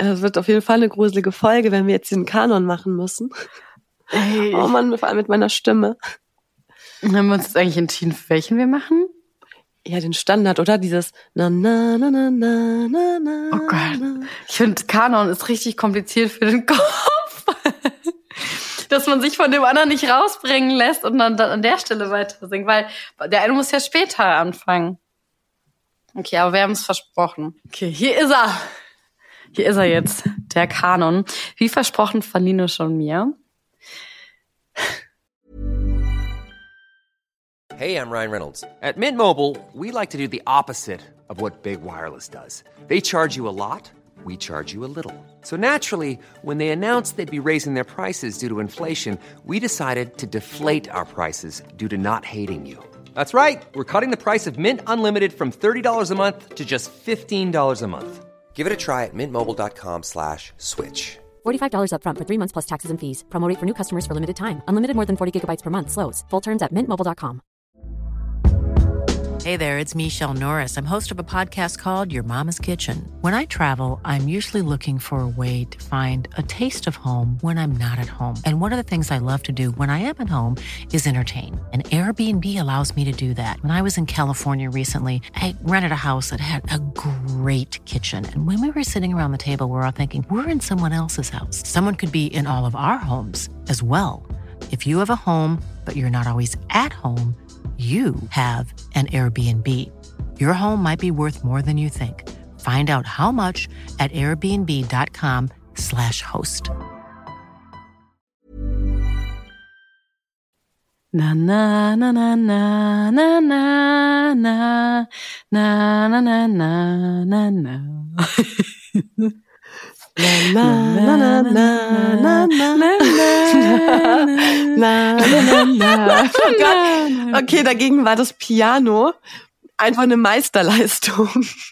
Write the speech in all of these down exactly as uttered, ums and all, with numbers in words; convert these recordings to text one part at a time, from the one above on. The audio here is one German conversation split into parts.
Es wird auf jeden Fall eine gruselige Folge, wenn wir jetzt den Kanon machen müssen. Ey. Oh Mann, vor allem mit meiner Stimme. Haben wir uns jetzt eigentlich entschieden, für welchen wir machen? Ja, den Standard, oder? Dieses na na na na na na na. Oh Gott. Ich finde, Kanon ist richtig kompliziert für den Kopf. Dass man sich von dem anderen nicht rausbringen lässt und dann, dann an der Stelle weiter singt, weil der eine muss ja später anfangen. Okay, aber wir haben es versprochen. Okay, hier ist er. Hier ist er jetzt, der Kanon. Wie versprochen von Linus und mir. Hey, I'm Ryan Reynolds. At Mint Mobile, we like to do the opposite of what Big Wireless does. They charge you a lot, we charge you a little. So naturally, when they announced they'd be raising their prices due to inflation, we decided to deflate our prices due to not hating you. That's right. We're cutting the price of Mint Unlimited from thirty dollars a month to just fifteen dollars a month. Give it a try at mintmobile.com slash switch. forty-five dollars up front for three months plus taxes and fees. Promo rate for new customers for limited time. Unlimited more than forty gigabytes per month. Slows full terms at mint mobile dot com. Hey there, it's Michelle Norris. I'm host of a podcast called Your Mama's Kitchen. When I travel, I'm usually looking for a way to find a taste of home when I'm not at home. And one of the things I love to do when I am at home is entertain. And Airbnb allows me to do that. When I was in California recently, I rented a house that had a great kitchen. And when we were sitting around the table, we were all thinking, we're in someone else's house. Someone could be in all of our homes as well. If you have a home, but you're not always at home, you have an Airbnb. Your home might be worth more than you think. Find out how much at airbnb.com slash host. Na na na na na na na na na na na na na na. Na na na na na na na na na. Oh Gott. Okay, dagegen war das Piano einfach eine Meisterleistung.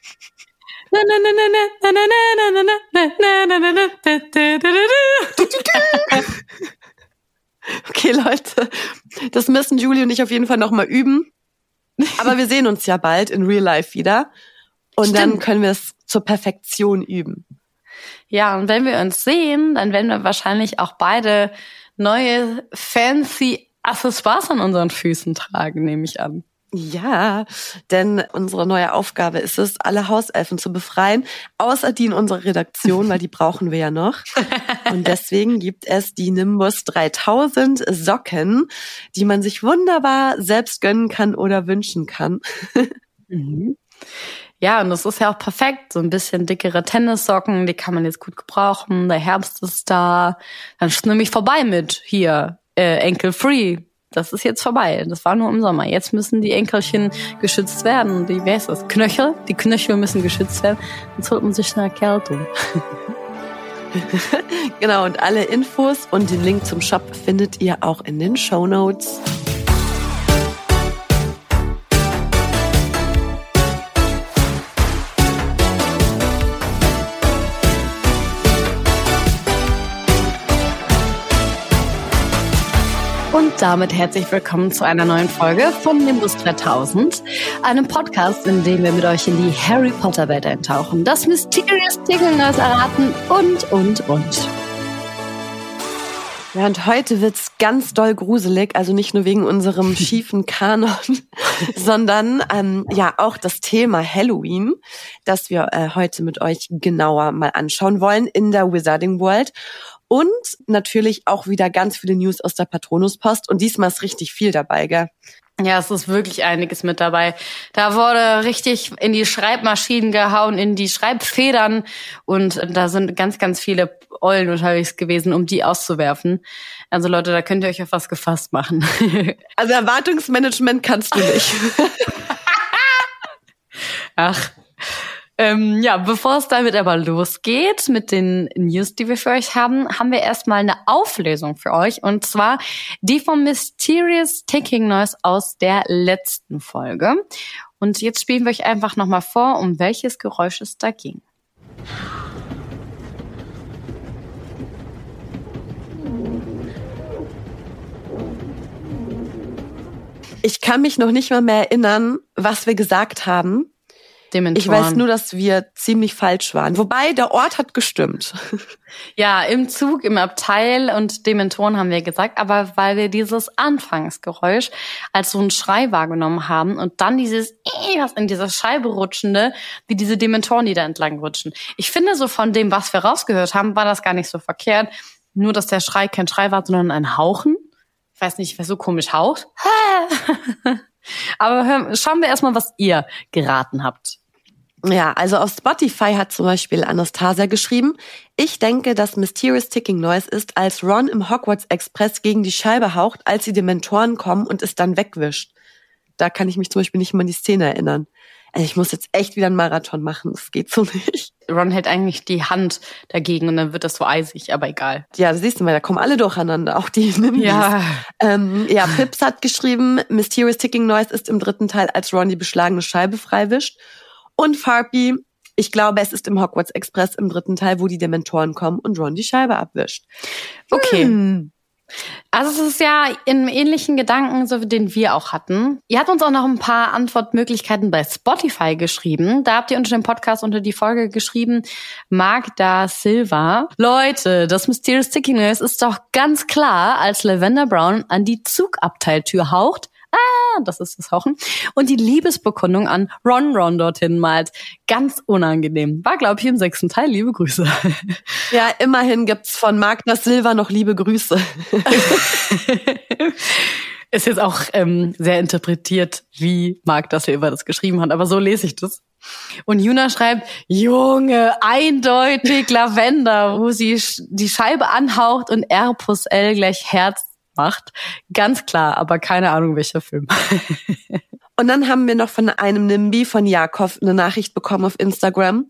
Okay, Leute, das müssen Julie und ich auf jeden Fall noch mal üben. Aber wir sehen uns ja bald in Real Life wieder. Und Stimmt. Dann können wir es zur Perfektion üben. Ja, und wenn wir uns sehen, dann werden wir wahrscheinlich auch beide neue fancy Accessoires an unseren Füßen tragen, nehme ich an. Ja, denn unsere neue Aufgabe ist es, alle Hauselfen zu befreien, außer die in unserer Redaktion, weil die brauchen wir ja noch. Und deswegen gibt es die Nimbus dreitausend Socken, die man sich wunderbar selbst gönnen kann oder wünschen kann. Mhm. Ja, und das ist ja auch perfekt. So ein bisschen dickere Tennissocken, die kann man jetzt gut gebrauchen. Der Herbst ist da. Dann ist nämlich vorbei mit hier, äh, Enkel-free. Das ist jetzt vorbei. Das war nur im Sommer. Jetzt müssen die Enkelchen geschützt werden. Die, wer ist das? Knöchel? Die Knöchel müssen geschützt werden. Sonst holt man sich eine Erkältung. Genau, und alle Infos und den Link zum Shop findet ihr auch in den Shownotes. Und damit herzlich willkommen zu einer neuen Folge von Nimbus dreitausend, einem Podcast, in dem wir mit euch in die Harry Potter Welt eintauchen, das Mysterious Tingleness erraten und, und, und. Ja, und heute wird's ganz doll gruselig, also nicht nur wegen unserem schiefen Kanon, sondern ähm, ja auch das Thema Halloween, das wir äh, heute mit euch genauer mal anschauen wollen in der Wizarding World. Und natürlich auch wieder ganz viele News aus der Patronuspost. Und diesmal ist richtig viel dabei, gell? Ja, es ist wirklich einiges mit dabei. Da wurde richtig in die Schreibmaschinen gehauen, in die Schreibfedern. Und da sind ganz, ganz viele Eulen unterwegs gewesen, um die auszuwerfen. Also Leute, da könnt ihr euch auf was gefasst machen. Also Erwartungsmanagement kannst du nicht. Ach. Ähm, ja, bevor es damit aber losgeht mit den News, die wir für euch haben, haben wir erstmal eine Auflösung für euch. Und zwar die vom Mysterious Ticking Noise aus der letzten Folge. Und jetzt spielen wir euch einfach nochmal vor, um welches Geräusch es da ging. Ich kann mich noch nicht mal mehr erinnern, was wir gesagt haben. Dementoren. Ich weiß nur, dass wir ziemlich falsch waren. Wobei, der Ort hat gestimmt. Ja, im Zug, im Abteil und Dementoren haben wir gesagt, aber weil wir dieses Anfangsgeräusch als so ein Schrei wahrgenommen haben und dann dieses was in dieser Scheibe rutschende, wie diese Dementoren, die da entlang rutschen. Ich finde, so von dem, was wir rausgehört haben, war das gar nicht so verkehrt. Nur, dass der Schrei kein Schrei war, sondern ein Hauchen. Ich weiß nicht, wer so komisch haucht. Aber hör, schauen wir erstmal, was ihr geraten habt. Ja, also auf Spotify hat zum Beispiel Anastasia geschrieben, ich denke, dass Mysterious Ticking Noise ist, als Ron im Hogwarts Express gegen die Scheibe haucht, als die Dementoren kommen und es dann wegwischt. Da kann ich mich zum Beispiel nicht mal an die Szene erinnern. Also ich muss jetzt echt wieder einen Marathon machen, das geht so nicht. Ron hält eigentlich die Hand dagegen und dann wird das so eisig, aber egal. Ja, das siehst du mal, da kommen alle durcheinander, auch die Nimbys. Ja. Ähm, ja, Pips hat geschrieben, Mysterious Ticking Noise ist im dritten Teil, als Ron die beschlagene Scheibe freiwischt. Und Farpy, ich glaube, es ist im Hogwarts Express im dritten Teil, wo die Dementoren kommen und Ron die Scheibe abwischt. Okay. Hm. Also es ist ja in ähnlichen Gedanken, so den wir auch hatten. Ihr habt uns auch noch ein paar Antwortmöglichkeiten bei Spotify geschrieben. Da habt ihr unter dem Podcast unter die Folge geschrieben, Magda Silva. Leute, das Mysterious Ticking Noise ist doch ganz klar, als Lavender Brown an die Zugabteiltür haucht. Ah, das ist das Hauchen. Und die Liebesbekundung an Ron Ron dorthin malt. Ganz unangenehm. War, glaube ich, im sechsten Teil. Liebe Grüße. Ja, immerhin gibt's von Magda Silva noch liebe Grüße. Ist jetzt auch ähm, sehr interpretiert, wie Magda Silva das geschrieben hat. Aber so lese ich das. Und Juna schreibt, Junge, eindeutig Lavender, wo sie die Scheibe anhaucht und R plus L gleich Herz macht. Ganz klar, aber keine Ahnung, welcher Film. Und dann haben wir noch von einem Nimby von Jakob eine Nachricht bekommen auf Instagram.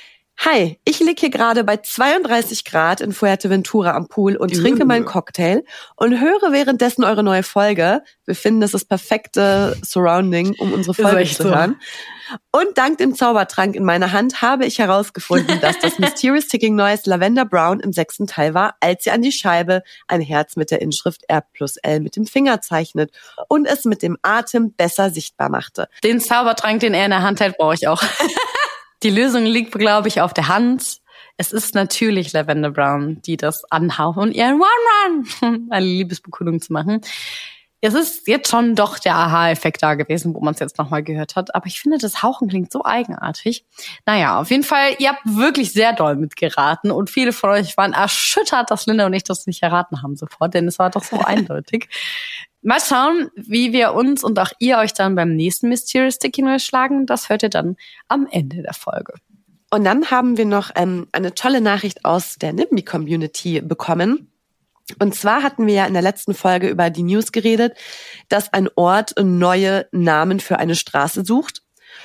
Hi, ich lieg hier gerade bei zweiunddreißig Grad in Fuerteventura am Pool und trinke meinen Cocktail und höre währenddessen eure neue Folge. Wir finden, das ist das perfekte Surrounding, um unsere Folge zu so. hören. Und dank dem Zaubertrank in meiner Hand habe ich herausgefunden, dass das Mysterious Ticking Noise Lavender Brown im sechsten Teil war, als sie an die Scheibe ein Herz mit der Inschrift R plus L mit dem Finger zeichnet und es mit dem Atem besser sichtbar machte. Den Zaubertrank, den er in der Hand hält, brauche ich auch. Die Lösung liegt, glaube ich, auf der Hand. Es ist natürlich Lavender Brown, die das anhaut und ihren One-Run eine Liebesbekundung zu machen. Es ist jetzt schon doch der Aha-Effekt da gewesen, wo man es jetzt nochmal gehört hat. Aber ich finde, das Hauchen klingt so eigenartig. Naja, auf jeden Fall, ihr habt wirklich sehr doll mitgeraten. Und viele von euch waren erschüttert, dass Linda und ich das nicht erraten haben sofort. Denn es war doch so eindeutig. Mal schauen, wie wir uns und auch ihr euch dann beim nächsten Mysterious Ticking Noise schlagen. Das hört ihr dann am Ende der Folge. Und dann haben wir noch ähm, eine tolle Nachricht aus der Nimby-Community bekommen. Und zwar hatten wir ja in der letzten Folge über die News geredet, dass ein Ort neue Namen für eine Straße sucht.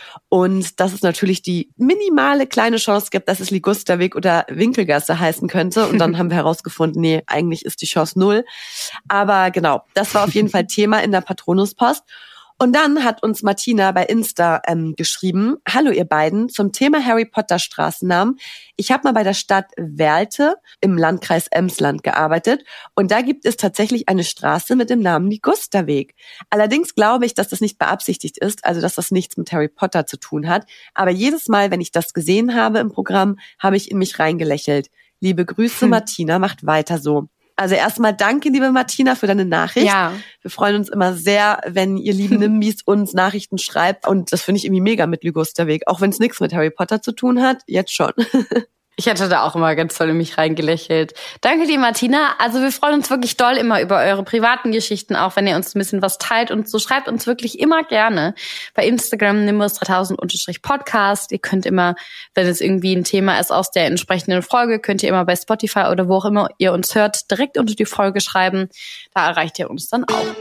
Und dass es natürlich die minimale kleine Chance gibt, dass es Ligusterweg oder Winkelgasse heißen könnte. Und dann haben wir herausgefunden, nee, eigentlich ist die Chance null. Aber genau, das war auf jeden Fall Thema in der Patronuspost. Und dann hat uns Martina bei Insta ähm, geschrieben, hallo ihr beiden, zum Thema Harry Potter Straßennamen. Ich habe mal bei der Stadt Werlte im Landkreis Emsland gearbeitet und da gibt es tatsächlich eine Straße mit dem Namen Ligusterweg. Allerdings glaube ich, dass das nicht beabsichtigt ist, also dass das nichts mit Harry Potter zu tun hat. Aber jedes Mal, wenn ich das gesehen habe im Programm, habe ich in mich reingelächelt. Liebe Grüße, hm. Martina, macht weiter so. Also erstmal danke, liebe Martina, für deine Nachricht. Ja. Wir freuen uns immer sehr, wenn ihr lieben Nimbys uns Nachrichten schreibt. Und das finde ich irgendwie mega mit Ligusterweg. Auch wenn es nichts mit Harry Potter zu tun hat, jetzt schon. Ich hätte da auch immer ganz toll in mich reingelächelt. Danke dir, Martina. Also wir freuen uns wirklich doll immer über eure privaten Geschichten, auch wenn ihr uns ein bisschen was teilt. Und so schreibt uns wirklich immer gerne bei Instagram nimbus dreitausend Podcast. Ihr könnt immer, wenn es irgendwie ein Thema ist aus der entsprechenden Folge, könnt ihr immer bei Spotify oder wo auch immer ihr uns hört, direkt unter die Folge schreiben. Da erreicht ihr uns dann auch.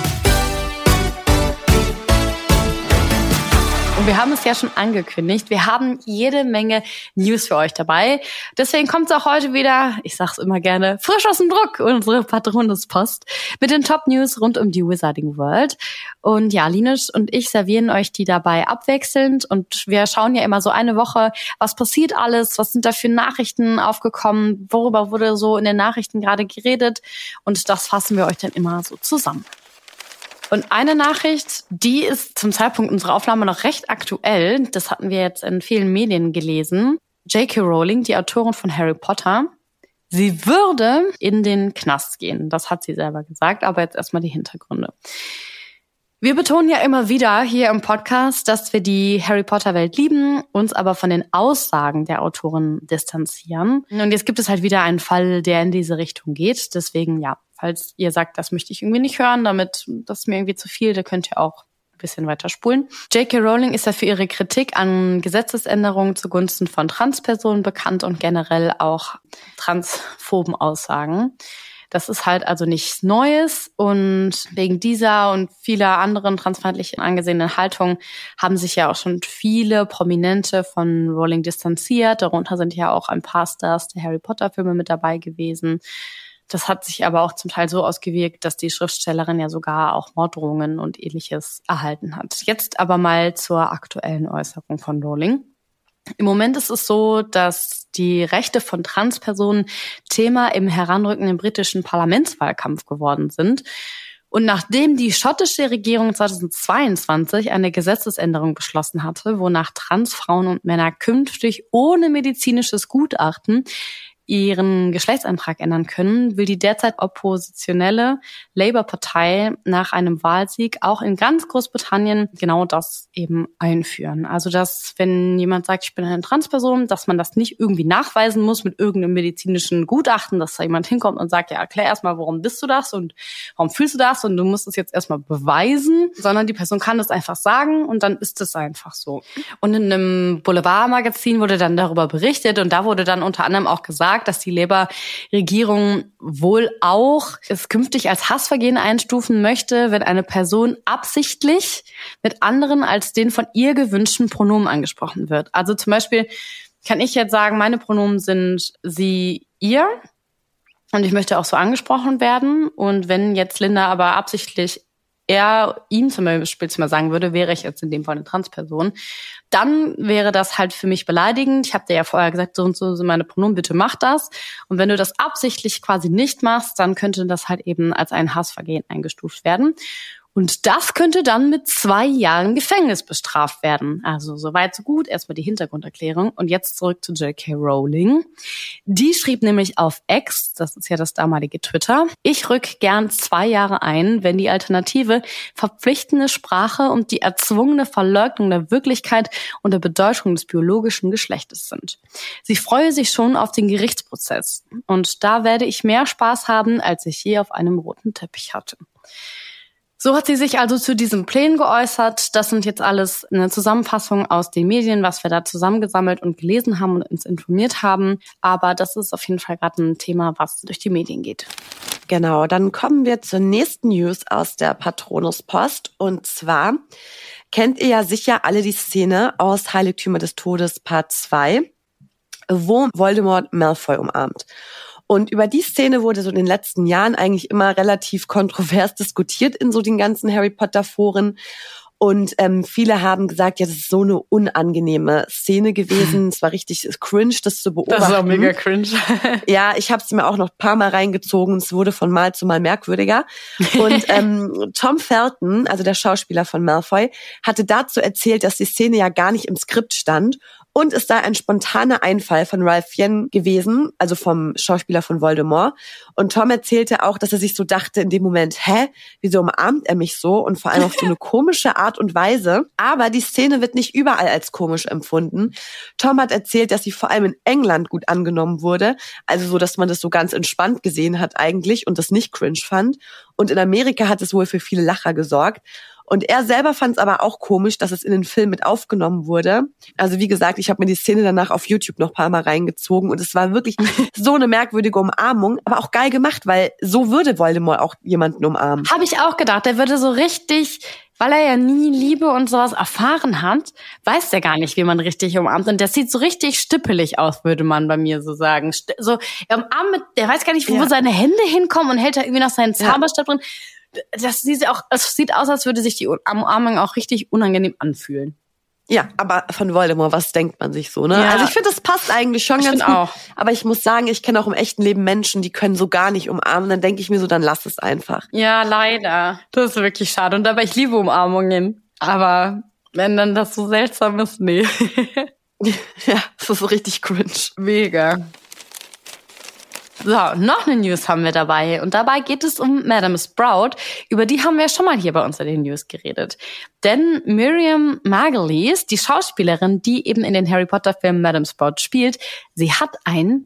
Und wir haben es ja schon angekündigt, wir haben jede Menge News für euch dabei. Deswegen kommt es auch heute wieder, ich sag's immer gerne, frisch aus dem Druck, unsere Patronuspost mit den Top-News rund um die Wizarding World. Und ja, Linus und ich servieren euch die dabei abwechselnd. Und wir schauen ja immer so eine Woche, was passiert alles, was sind da für Nachrichten aufgekommen, worüber wurde so in den Nachrichten gerade geredet. Und das fassen wir euch dann immer so zusammen. Und eine Nachricht, die ist zum Zeitpunkt unserer Aufnahme noch recht aktuell. Das hatten wir jetzt in vielen Medien gelesen. J K Rowling, die Autorin von Harry Potter, sie würde in den Knast gehen. Das hat sie selber gesagt, aber jetzt erstmal die Hintergründe. Wir betonen ja immer wieder hier im Podcast, dass wir die Harry Potter-Welt lieben, uns aber von den Aussagen der Autorin distanzieren. Und jetzt gibt es halt wieder einen Fall, der in diese Richtung geht. Deswegen, ja, falls ihr sagt, das möchte ich irgendwie nicht hören, damit das ist mir irgendwie zu viel, da könnt ihr auch ein bisschen weiter spulen. J K Rowling ist ja für ihre Kritik an Gesetzesänderungen zugunsten von Transpersonen bekannt und generell auch transphoben Aussagen. Das ist halt also nichts Neues und wegen dieser und vieler anderen transfeindlich angesehenen Haltungen haben sich ja auch schon viele Prominente von Rowling distanziert. Darunter sind ja auch ein paar Stars der Harry Potter Filme mit dabei gewesen. Das hat sich aber auch zum Teil so ausgewirkt, dass die Schriftstellerin ja sogar auch Morddrohungen und Ähnliches erhalten hat. Jetzt aber mal zur aktuellen Äußerung von Rowling. Im Moment ist es so, dass die Rechte von Transpersonen Thema im heranrückenden britischen Parlamentswahlkampf geworden sind. Und nachdem die schottische Regierung zweitausendzweiundzwanzig eine Gesetzesänderung beschlossen hatte, wonach Transfrauen und Männer künftig ohne medizinisches Gutachten ihren Geschlechtsantrag ändern können, will die derzeit oppositionelle Labour-Partei nach einem Wahlsieg auch in ganz Großbritannien genau das eben einführen. Also, dass wenn jemand sagt, ich bin eine Transperson, dass man das nicht irgendwie nachweisen muss mit irgendeinem medizinischen Gutachten, dass da jemand hinkommt und sagt, ja, erklär erstmal, warum bist du das und warum fühlst du das und du musst es jetzt erstmal beweisen, sondern die Person kann das einfach sagen und dann ist es einfach so. Und in einem Boulevardmagazin wurde dann darüber berichtet und da wurde dann unter anderem auch gesagt, dass die Labour-Regierung wohl auch es künftig als Hassvergehen einstufen möchte, wenn eine Person absichtlich mit anderen als den von ihr gewünschten Pronomen angesprochen wird. Also zum Beispiel kann ich jetzt sagen, meine Pronomen sind sie, ihr und ich möchte auch so angesprochen werden. Und wenn jetzt Linda aber absichtlich er ihm zum Beispiel mal sagen würde, wäre ich jetzt in dem Fall eine Transperson, dann wäre das halt für mich beleidigend. Ich habe dir ja vorher gesagt, so und so sind meine Pronomen, bitte mach das. Und wenn du das absichtlich quasi nicht machst, dann könnte das halt eben als ein Hassvergehen eingestuft werden. Und das könnte dann mit zwei Jahren Gefängnis bestraft werden. Also soweit so gut. Erstmal die Hintergrunderklärung. Und jetzt zurück zu J K Rowling. Die schrieb nämlich auf X, das ist ja das damalige Twitter, ich rück gern zwei Jahre ein, wenn die Alternative verpflichtende Sprache und die erzwungene Verleugnung der Wirklichkeit und der Bedeutung des biologischen Geschlechtes sind. Sie freue sich schon auf den Gerichtsprozess. Und da werde ich mehr Spaß haben, als ich je auf einem roten Teppich hatte. So hat sie sich also zu diesen Plänen geäußert. Das sind jetzt alles eine Zusammenfassung aus den Medien, was wir da zusammengesammelt und gelesen haben und uns informiert haben. Aber das ist auf jeden Fall gerade ein Thema, was durch die Medien geht. Genau, dann kommen wir zur nächsten News aus der Patronuspost. Und zwar kennt ihr ja sicher alle die Szene aus Heiligtümer des Todes Part zwei, wo Voldemort Malfoy umarmt. Und über die Szene wurde so in den letzten Jahren eigentlich immer relativ kontrovers diskutiert in so den ganzen Harry Potter Foren. Und ähm, viele haben gesagt, ja, das ist so eine unangenehme Szene gewesen. Es war richtig cringe, das zu beobachten. Das ist auch mega cringe. Ja, ich habe es mir auch noch ein paar Mal reingezogen. Es wurde von Mal zu Mal merkwürdiger. Und ähm, Tom Felton, also der Schauspieler von Malfoy, hatte dazu erzählt, dass die Szene ja gar nicht im Skript stand. Und es sei ein spontaner Einfall von Ralph Fiennes gewesen, also vom Schauspieler von Voldemort. Und Tom erzählte auch, dass er sich so dachte in dem Moment, hä, wieso umarmt er mich so? Und vor allem auf so eine komische Art und Weise. Aber die Szene wird nicht überall als komisch empfunden. Tom hat erzählt, dass sie vor allem in England gut angenommen wurde. Also so, dass man das so ganz entspannt gesehen hat eigentlich und das nicht cringe fand. Und in Amerika hat es wohl für viele Lacher gesorgt. Und er selber fand es aber auch komisch, dass es in den Film mit aufgenommen wurde. Also wie gesagt, ich habe mir die Szene danach auf YouTube noch ein paar Mal reingezogen und es war wirklich so eine merkwürdige Umarmung, aber auch geil gemacht, weil so würde Voldemort auch jemanden umarmen. Habe ich auch gedacht, der würde so richtig, weil er ja nie Liebe und sowas erfahren hat, weiß der gar nicht, wie man richtig umarmt. Und der sieht so richtig stippelig aus, würde man bei mir so sagen. So, er umarmt mit, der weiß gar nicht, wo ja. seine Hände hinkommen und hält da irgendwie noch seinen Zauberstab ja. drin. Das sieht auch, es sieht aus, als würde sich die Umarmung auch richtig unangenehm anfühlen. Ja, aber von Voldemort, was denkt man sich so, ne? Ja. Also ich finde, das passt eigentlich schon Ich ganz find gut. auch. Aber ich muss sagen, ich kenne auch im echten Leben Menschen, die können so gar nicht umarmen. Dann denke ich mir so, dann lass es einfach. Ja, leider. Das ist wirklich schade. Und dabei, ich liebe Umarmungen. Aber wenn dann das so seltsam ist, nee. Ja, das ist so richtig cringe. Mega. So, noch eine News haben wir dabei. Und dabei geht es um Madame Sprout. Über die haben wir schon mal hier bei uns in den News geredet. Denn Miriam Margolyes, die Schauspielerin, die eben in den Harry Potter Filmen Madame Sprout spielt, sie hat ein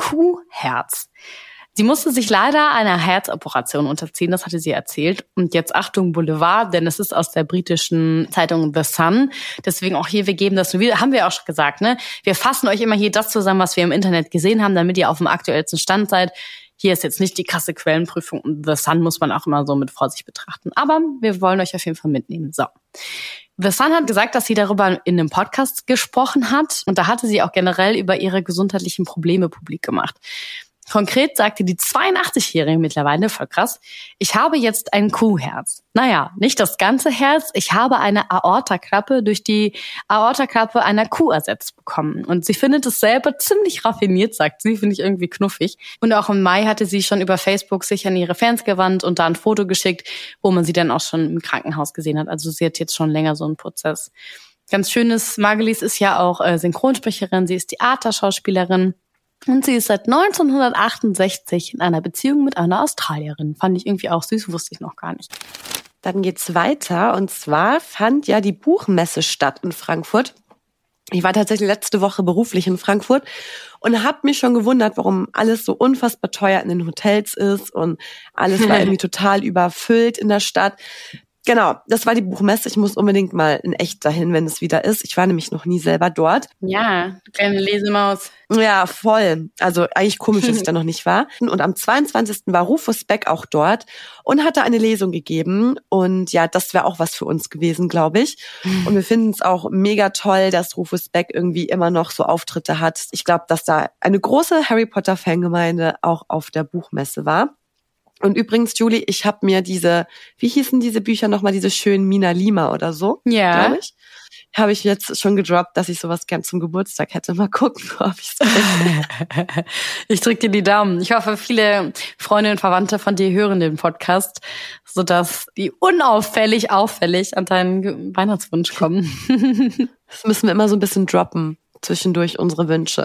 Kuhherz. Sie musste sich leider einer Herzoperation unterziehen, das hatte sie erzählt. Und jetzt Achtung Boulevard, denn es ist aus der britischen Zeitung The Sun. Deswegen auch hier, wir geben das, haben wir auch schon gesagt, ne? Wir fassen euch immer hier das zusammen, was wir im Internet gesehen haben, damit ihr auf dem aktuellsten Stand seid. Hier ist jetzt nicht die krasse Quellenprüfung. Und The Sun muss man auch immer so mit Vorsicht betrachten. Aber wir wollen euch auf jeden Fall mitnehmen. So. The Sun hat gesagt, dass sie darüber in einem Podcast gesprochen hat. Und da hatte sie auch generell über ihre gesundheitlichen Probleme publik gemacht. Konkret sagte die zweiundachtzig-Jährige mittlerweile, voll krass, ich habe jetzt ein Kuhherz. Naja, nicht das ganze Herz, ich habe eine Aortaklappe durch die Aortaklappe einer Kuh ersetzt bekommen. Und sie findet es selber ziemlich raffiniert, sagt sie, finde ich irgendwie knuffig. Und auch im Mai hatte sie schon über Facebook sich an ihre Fans gewandt und da ein Foto geschickt, wo man sie dann auch schon im Krankenhaus gesehen hat. Also sie hat jetzt schon länger so einen Prozess. Ganz schönes, Margolyes ist ja auch äh, Synchronsprecherin, sie ist Theaterschauspielerin. Und sie ist seit neunzehnhundertachtundsechzig in einer Beziehung mit einer Australierin. Fand ich irgendwie auch süß, wusste ich noch gar nicht. Dann geht's weiter. Und zwar fand ja die Buchmesse statt in Frankfurt. Ich war tatsächlich letzte Woche beruflich in Frankfurt und habe mich schon gewundert, warum alles so unfassbar teuer in den Hotels ist und alles war irgendwie total überfüllt in der Stadt. Genau, das war die Buchmesse. Ich muss unbedingt mal in echt dahin, wenn es wieder ist. Ich war nämlich noch nie selber dort. Ja, kleine Lesemaus. Ja, voll. Also eigentlich komisch, dass ich da noch nicht war. Und am zweiundzwanzigsten war Rufus Beck auch dort und hatte eine Lesung gegeben. Und ja, das wäre auch was für uns gewesen, glaube ich. Und wir finden es auch mega toll, dass Rufus Beck irgendwie immer noch so Auftritte hat. Ich glaube, dass da eine große Harry Potter Fangemeinde auch auf der Buchmesse war. Und übrigens, Julie, ich habe mir diese, wie hießen diese Bücher nochmal, diese schönen Mina Lima oder so, ja, glaube ich, habe ich jetzt schon gedroppt, dass ich sowas gern zum Geburtstag hätte. Mal gucken, ob ich es kriege. Ich drücke dir die Daumen. Ich hoffe, viele Freunde und Verwandte von dir hören den Podcast, sodass die unauffällig, auffällig an deinen Weihnachtswunsch kommen. Das müssen wir immer so ein bisschen droppen, zwischendurch unsere Wünsche.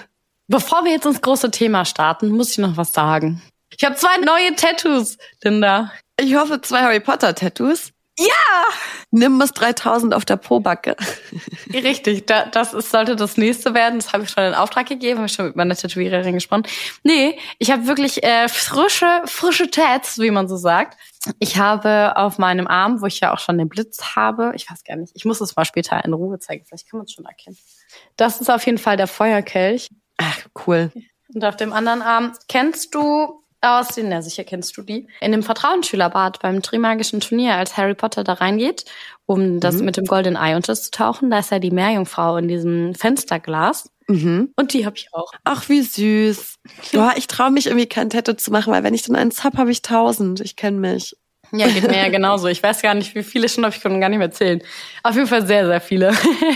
Bevor wir jetzt ins große Thema starten, muss ich noch was sagen. Ich habe zwei neue Tattoos, Linda. Ich hoffe, zwei Harry Potter Tattoos. Ja! Nimbus dreitausend auf der Pobacke. Richtig, da, das ist, sollte das nächste werden. Das habe ich schon in Auftrag gegeben, habe ich schon mit meiner Tätowiererin gesprochen. Nee, ich habe wirklich äh, frische, frische Tats, wie man so sagt. Ich habe auf meinem Arm, wo ich ja auch schon den Blitz habe, ich weiß gar nicht, ich muss es mal später in Ruhe zeigen, vielleicht kann man es schon erkennen. Das ist auf jeden Fall der Feuerkelch. Ach, cool. Und auf dem anderen Arm, kennst du aus den, ja sicher kennst du die, in dem Vertrauensschülerbad beim Trimagischen Turnier, als Harry Potter da reingeht, um das mhm. mit dem Golden Eye unterzutauchen, da ist ja die Meerjungfrau in diesem Fensterglas. Mhm. Und die habe ich auch. Ach, wie süß. Ja, ich traue mich irgendwie kein Tattoo zu machen, weil wenn ich dann eins hab, habe ich tausend. Ich kenne mich. Ja, geht mir ja genauso. Ich weiß gar nicht, wie viele schon, ich kann gar nicht mehr zählen. Auf jeden Fall sehr, sehr viele.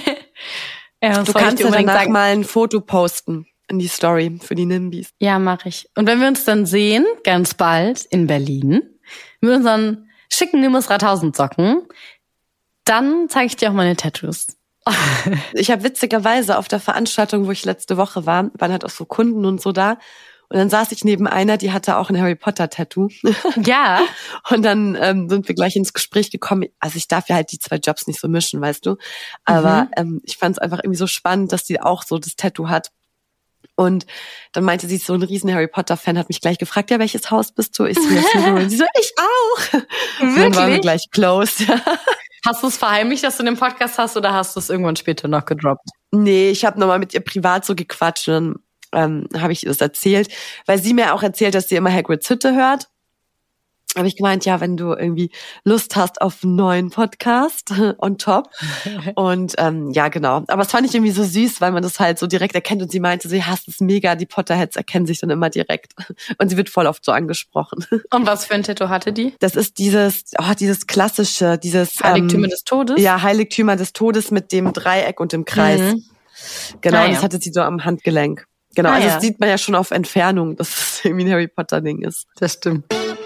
Ja, du kannst ja danach sagen. mal ein Foto posten in die Story für die Nimbys. Ja, mache ich. Und wenn wir uns dann sehen, ganz bald in Berlin, mit unseren schicken Nimbus dreitausend Socken, dann zeige ich dir auch meine Tattoos. Ich habe witzigerweise auf der Veranstaltung, wo ich letzte Woche war, waren halt auch so Kunden und so da. Und dann saß ich neben einer, die hatte auch ein Harry Potter Tattoo. Ja. Und dann ähm, sind wir gleich ins Gespräch gekommen. Also ich darf ja halt die zwei Jobs nicht so mischen, weißt du. Aber mhm. ähm, ich fand es einfach irgendwie so spannend, dass die auch so das Tattoo hat. Und dann meinte sie, so ein riesen Harry Potter Fan, hat mich gleich gefragt, ja, welches Haus bist du? Ich so, ja, und sie so, ich auch. Wirklich? Und dann waren wir gleich close. Hast du es verheimlicht, dass du den Podcast hast, oder hast du es irgendwann später noch gedroppt? Nee, ich habe nochmal mit ihr privat so gequatscht und dann ähm, habe ich ihr das erzählt, weil sie mir auch erzählt, dass sie immer Hagrids Hütte hört. habe ich gemeint, ja, wenn du irgendwie Lust hast auf einen neuen Podcast on top. Und ähm, ja, genau. Aber es fand ich irgendwie so süß, weil man das halt so direkt erkennt. Und sie meinte, sie hasst es mega, die Potterheads erkennen sich dann immer direkt. Und sie wird voll oft so angesprochen. Und was für ein Tattoo hatte die? Das ist dieses, oh, dieses klassische, dieses Heiligtümer ähm, des Todes? Ja, Heiligtümer des Todes mit dem Dreieck und dem Kreis. Mhm. Genau, Ah, ja. das hatte sie so am Handgelenk. Genau, Ah, also ja. das sieht man ja schon auf Entfernung, dass es irgendwie ein Harry Potter-Ding ist. Das stimmt.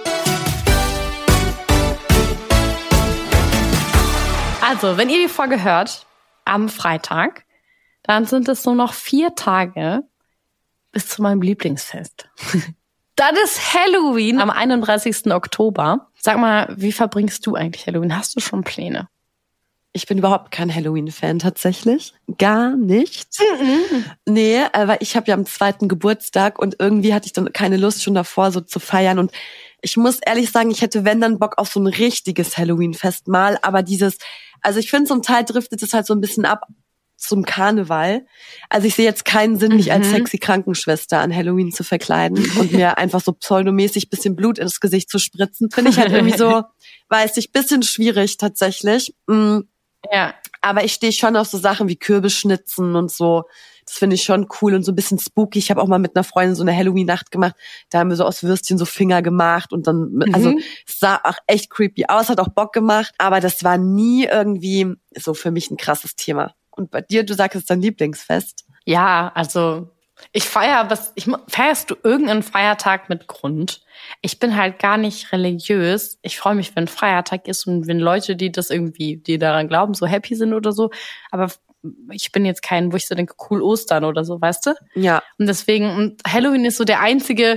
Also, wenn ihr die Folge hört, am Freitag, dann sind es nur noch vier Tage bis zu meinem Lieblingsfest. Das ist Halloween am einunddreißigsten Oktober. Sag mal, wie verbringst du eigentlich Halloween? Hast du schon Pläne? Ich bin überhaupt kein Halloween-Fan tatsächlich. Gar nicht. Mhm. Nee, äh, weil ich habe ja am zweiten Geburtstag und irgendwie hatte ich dann keine Lust schon davor so zu feiern. Und ich muss ehrlich sagen, ich hätte wenn dann Bock auf so ein richtiges Halloween-Fest mal. Aber dieses, also ich finde zum Teil driftet es halt so ein bisschen ab zum Karneval. Also ich sehe jetzt keinen Sinn, mich Mhm. als sexy Krankenschwester an Halloween zu verkleiden und mir einfach so pseudomäßig bisschen Blut ins Gesicht zu spritzen. Finde ich halt irgendwie so, weiß ich, bisschen schwierig tatsächlich. Mhm. Ja. Aber ich stehe schon auf so Sachen wie Kürbisschnitzen und so. Das finde ich schon cool und so ein bisschen spooky. Ich habe auch mal mit einer Freundin so eine Halloween-Nacht gemacht. Da haben wir so aus Würstchen so Finger gemacht und dann, Mhm. also es sah auch echt creepy aus, hat auch Bock gemacht. Aber das war nie irgendwie so für mich ein krasses Thema. Und bei dir, du sagst, es ist dein Lieblingsfest. Ja, also ich feiere, was ich feierst du irgendeinen Feiertag mit Grund? Ich bin halt gar nicht religiös. Ich freue mich, wenn Feiertag ist und wenn Leute, die das irgendwie, die daran glauben, so happy sind oder so. Aber ich bin jetzt kein, wo ich so denke, cool Ostern oder so, weißt du? Ja. Und deswegen, und Halloween ist so der einzige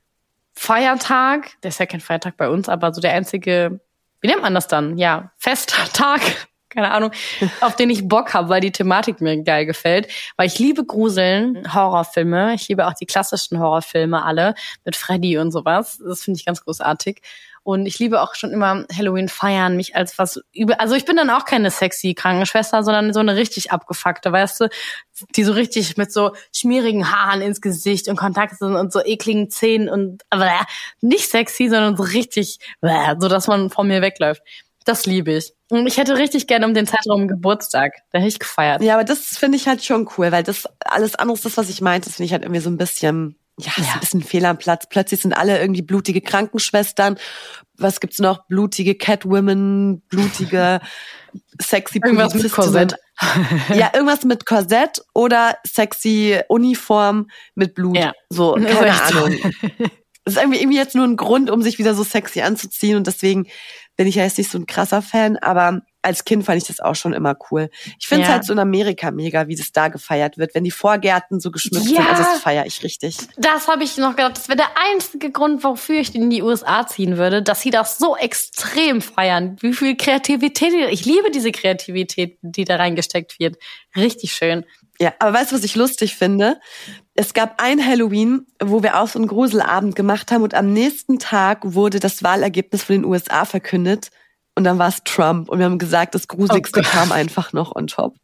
Feiertag, der ist ja kein Feiertag bei uns, aber so der einzige, wie nennt man das dann? Ja, Festtag. Keine Ahnung, auf den ich Bock habe, weil die Thematik mir geil gefällt. Weil ich liebe Gruseln, Horrorfilme. Ich liebe auch die klassischen Horrorfilme alle mit Freddy und sowas. Das finde ich ganz großartig. Und ich liebe auch schon immer Halloween feiern, mich als was über... Also ich bin dann auch keine sexy Krankenschwester, sondern so eine richtig abgefuckte, weißt du? Die so richtig mit so schmierigen Haaren ins Gesicht und Kontakten und so ekligen Zähnen und... Aber nicht sexy, sondern so richtig... So, dass man von mir wegläuft. Das liebe ich. Und ich hätte richtig gerne um den Zeitraum Geburtstag. Da hätte ich gefeiert. Ja, aber das finde ich halt schon cool, weil das alles andere ist das, was ich meinte, das finde ich halt irgendwie so ein bisschen, ja, ist Ja. ein bisschen fehl am Platz. Plötzlich sind alle irgendwie blutige Krankenschwestern. Was gibt's noch? Blutige Catwomen, blutige sexy Irgendwas mit Polizistinnen. Korsett. Ja, irgendwas mit Korsett oder sexy Uniform mit Blut. Ja. So, Ist keine echt so. Ahnung. Das ist irgendwie, irgendwie jetzt nur ein Grund, um sich wieder so sexy anzuziehen und deswegen bin ich ja jetzt nicht so ein krasser Fan, aber als Kind fand ich das auch schon immer cool. Ich finde es Ja. halt so in Amerika mega, wie das da gefeiert wird, wenn die Vorgärten so geschmückt Ja. sind, also das feiere ich richtig. Das habe ich noch gedacht. Das wäre der einzige Grund, wofür ich in die U S A ziehen würde, dass sie das so extrem feiern. Wie viel Kreativität. Ich liebe diese Kreativität, die da reingesteckt wird. Richtig schön. Ja, aber weißt du, was ich lustig finde? Es gab ein Halloween, wo wir auch so einen Gruselabend gemacht haben und am nächsten Tag wurde das Wahlergebnis von den U S A verkündet und dann war es Trump und wir haben gesagt, das Gruseligste Oh Gott. kam einfach noch on top.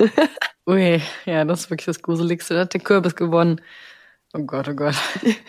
Ui, ja, das ist wirklich das Gruseligste. Da hat der Kürbis gewonnen. Oh Gott, oh Gott.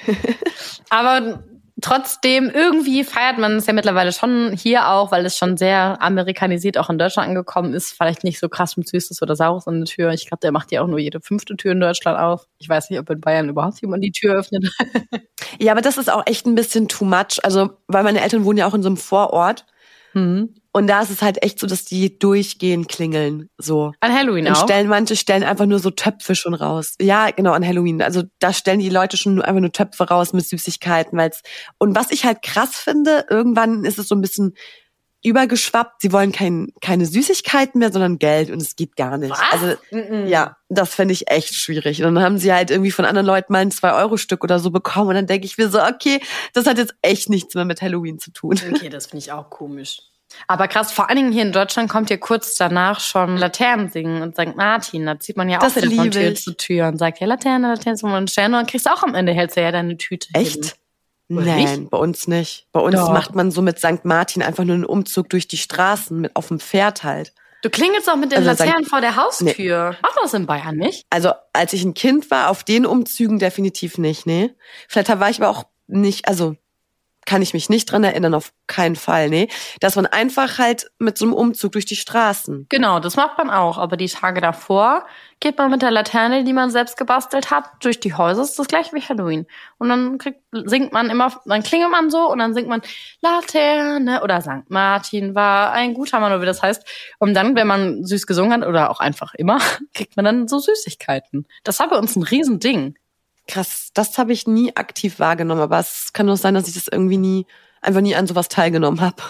Aber trotzdem, irgendwie feiert man es ja mittlerweile schon hier auch, weil es schon sehr amerikanisiert auch in Deutschland angekommen ist. Vielleicht nicht so krass mit Süßes oder Saures an der Tür. Ich glaube, der macht ja auch nur jede fünfte Tür in Deutschland auf. Ich weiß nicht, ob in Bayern überhaupt jemand die Tür öffnet. Ja, aber das ist auch echt ein bisschen too much. Also, weil meine Eltern wohnen ja auch in so einem Vorort. Mhm. Und da ist es halt echt so, dass die durchgehend klingeln. So. An Halloween Und auch? stellen, manche stellen einfach nur so Töpfe schon raus. Ja, genau, an Halloween. Also da stellen die Leute schon einfach nur Töpfe raus mit Süßigkeiten. Weil's, und was ich halt krass finde, irgendwann ist es so ein bisschen übergeschwappt. Sie wollen kein, keine Süßigkeiten mehr, sondern Geld. Und es geht gar nicht. Was? Also Mhm. ja, das finde ich echt schwierig. Und dann haben sie halt irgendwie von anderen Leuten mal ein zwei Euro Stück oder so bekommen. Und dann denke ich mir so, okay, das hat jetzt echt nichts mehr mit Halloween zu tun. Okay, das finde ich auch komisch. Aber krass, vor allen Dingen hier in Deutschland kommt ja kurz danach schon Laternen singen und Sankt Martin. Da zieht man ja Das auch wieder von liebe Tür ich. zu Tür und sagt, ja, Laterne, Laterne, so und Sterne. Und dann kriegst du auch am Ende, hältst du ja deine Tüte hin. Echt? Oder Nein, bei uns nicht. Bei uns Doch. macht man so mit Sankt Martin einfach nur einen Umzug durch die Straßen mit auf dem Pferd halt. Du klingelst auch mit den Also Laternen Sankt- vor der Haustür. Macht man das in Bayern nicht? Also als ich ein Kind war, auf den Umzügen definitiv nicht, nee. Vielleicht war ich aber auch nicht, also kann ich mich nicht dran erinnern, auf keinen Fall, nee. Dass man einfach halt mit so einem Umzug durch die Straßen. Genau, das macht man auch. Aber die Tage davor geht man mit der Laterne, die man selbst gebastelt hat, durch die Häuser. Das ist das gleiche wie Halloween. Und dann kriegt, singt man immer, dann klingelt man so und dann singt man Laterne oder Sankt Martin war ein guter Mann, oder wie das heißt. Und dann, wenn man süß gesungen hat oder auch einfach immer, kriegt man dann so Süßigkeiten. Das war bei uns ein Riesending. Krass, das habe ich nie aktiv wahrgenommen, aber es kann nur sein, dass ich das irgendwie nie, einfach nie an sowas teilgenommen habe.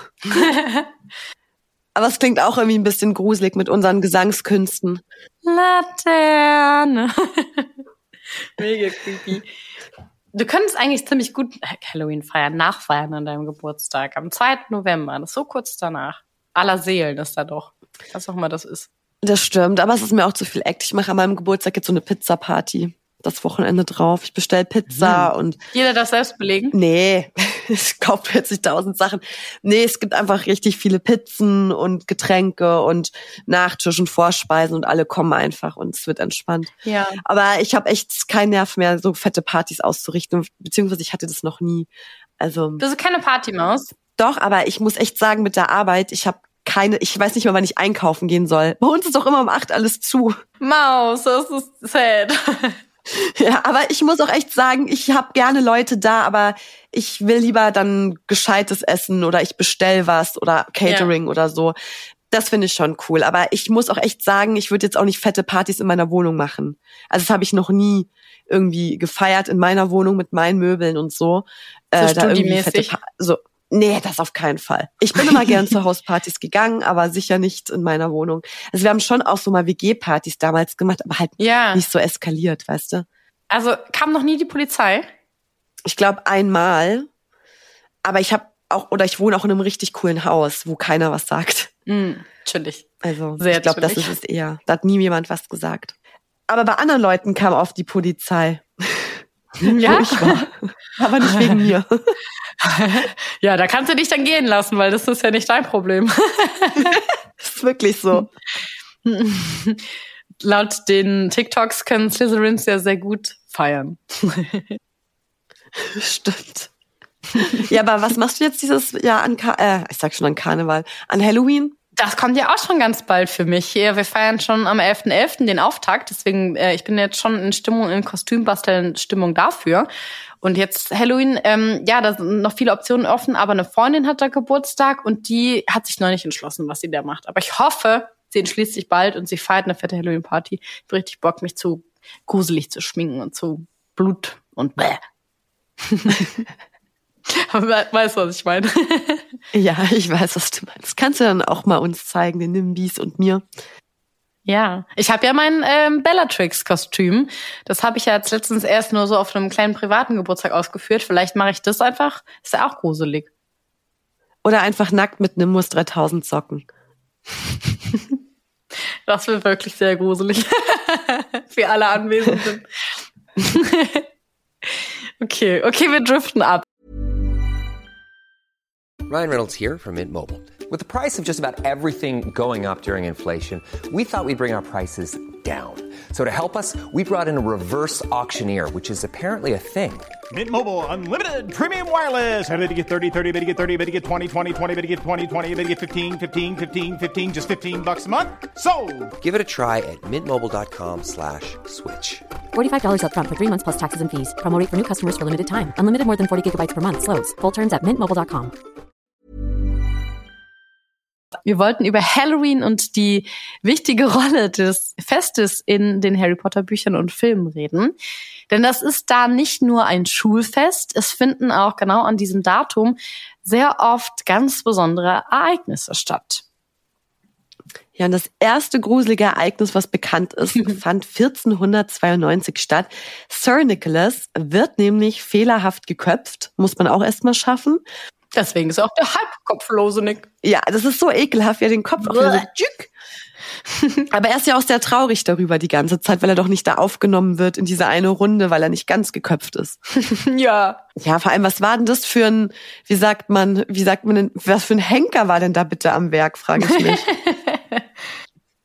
Aber es klingt auch irgendwie ein bisschen gruselig mit unseren Gesangskünsten. Laterne. Mega creepy. Du könntest eigentlich ziemlich gut Halloween feiern, nachfeiern an deinem Geburtstag. Am zweiten November, das ist so kurz danach. Aller Seelen ist da doch. Was auch immer das ist. Das stimmt, aber es ist mir auch zu viel Act. Ich mache an meinem Geburtstag jetzt so eine Pizza-Party. Das Wochenende drauf. Ich bestell Pizza hm. und... Jeder darf selbst belegen? Nee, ich kaufe plötzlich tausend Sachen. Nee, es gibt einfach richtig viele Pizzen und Getränke und Nachtisch und Vorspeisen und alle kommen einfach und es wird entspannt. Ja. Aber ich habe echt keinen Nerv mehr, so fette Partys auszurichten, beziehungsweise ich hatte das noch nie. Also... Bist du keine Partymaus? Doch, aber ich muss echt sagen, mit der Arbeit, ich habe keine, ich weiß nicht mehr, wann ich einkaufen gehen soll. Bei uns ist doch immer um acht alles zu. Maus, das ist sad. Ja, aber ich muss auch echt sagen, ich habe gerne Leute da, aber ich will lieber dann gescheites Essen oder ich bestell was oder Catering ja. oder so. Das finde ich schon cool. Aber ich muss auch echt sagen, ich würde jetzt auch nicht fette Partys in meiner Wohnung machen. Also das habe ich noch nie irgendwie gefeiert in meiner Wohnung mit meinen Möbeln und so. So äh, studiemäßig? So, nee, das auf keinen Fall. Ich bin immer gern zu Hauspartys gegangen, aber sicher nicht in meiner Wohnung. Also wir haben schon auch so mal W G-Partys damals gemacht, aber halt ja. nicht so eskaliert, weißt du? Also kam noch nie die Polizei? Ich glaube einmal, aber ich habe auch, oder ich wohne auch in einem richtig coolen Haus, wo keiner was sagt. Mm, chillig. Also Sehr ich glaube, das ist es eher. Da hat nie jemand was gesagt. Aber bei anderen Leuten kam oft die Polizei. Ja? Wo ich war. Aber nicht wegen mir. Ja, da kannst du dich dann gehen lassen, weil das ist ja nicht dein Problem. Das ist wirklich so. Laut den TikToks können Slytherins ja sehr gut feiern. Stimmt. Ja, aber was machst du jetzt dieses Jahr an, Ka- äh, ich sag schon an Karneval, an Halloween? Das kommt ja auch schon ganz bald für mich. Wir feiern schon am elften elften den Auftakt. Deswegen, äh, ich bin jetzt schon in Stimmung, in Kostümbasteln Stimmung dafür. Und jetzt Halloween, ähm, ja, da sind noch viele Optionen offen. Aber eine Freundin hat da Geburtstag und die hat sich noch nicht entschlossen, was sie da macht. Aber ich hoffe, sie entschließt sich bald und sie feiert eine fette Halloween-Party. Ich habe richtig Bock, mich zu gruselig zu schminken und zu Blut und bäh. Weißt du, was ich meine? Ja, ich weiß, was du meinst. Kannst du dann auch mal uns zeigen, den Nimbys und mir? Ja, ich habe ja mein ähm, Bellatrix-Kostüm. Das habe ich ja jetzt letztens erst nur so auf einem kleinen privaten Geburtstag ausgeführt. Vielleicht mache ich das einfach. Ist ja auch gruselig. Oder einfach nackt mit Nimbus dreitausend Socken. Das wird wirklich sehr gruselig. Für alle Anwesenden. Okay, okay, wir driften ab. Ryan Reynolds here from Mint Mobile. With the price of just about everything going up during inflation, we thought we'd bring our prices down. So to help us, we brought in a reverse auctioneer, which is apparently a thing. Mint Mobile Unlimited Premium Wireless. How to get thirty, thirty, bit to get thirty, bit to get twenty, twenty, twenty, bit to get twenty, twenty, bit to get fifteen, fifteen, fifteen, fifteen, just fifteen bucks a month? Sold! Give it a try at mintmobile.com slash switch. forty-five dollars up front for three months plus taxes and fees. Promo rate for new customers for limited time. Unlimited more than forty gigabytes per month. Slows full terms at mint mobile dot com. Wir wollten über Halloween und die wichtige Rolle des Festes in den Harry Potter Büchern und Filmen reden. Denn das ist da nicht nur ein Schulfest, es finden auch genau an diesem Datum sehr oft ganz besondere Ereignisse statt. Ja, und das erste gruselige Ereignis, was bekannt ist, fand vierzehnhundertzweiundneunzig statt. Sir Nicholas wird nämlich fehlerhaft geköpft, muss man auch erstmal schaffen. Deswegen ist auch der halbkopflose Nick. Ja, das ist so ekelhaft, wie er den Kopf auch wieder so. Aber er ist ja auch sehr traurig darüber die ganze Zeit, weil er doch nicht da aufgenommen wird in diese eine Runde, weil er nicht ganz geköpft ist. Ja. Ja, vor allem, was war denn das für ein, wie sagt man, wie sagt man denn, was für ein Henker war denn da bitte am Werk, frage ich mich.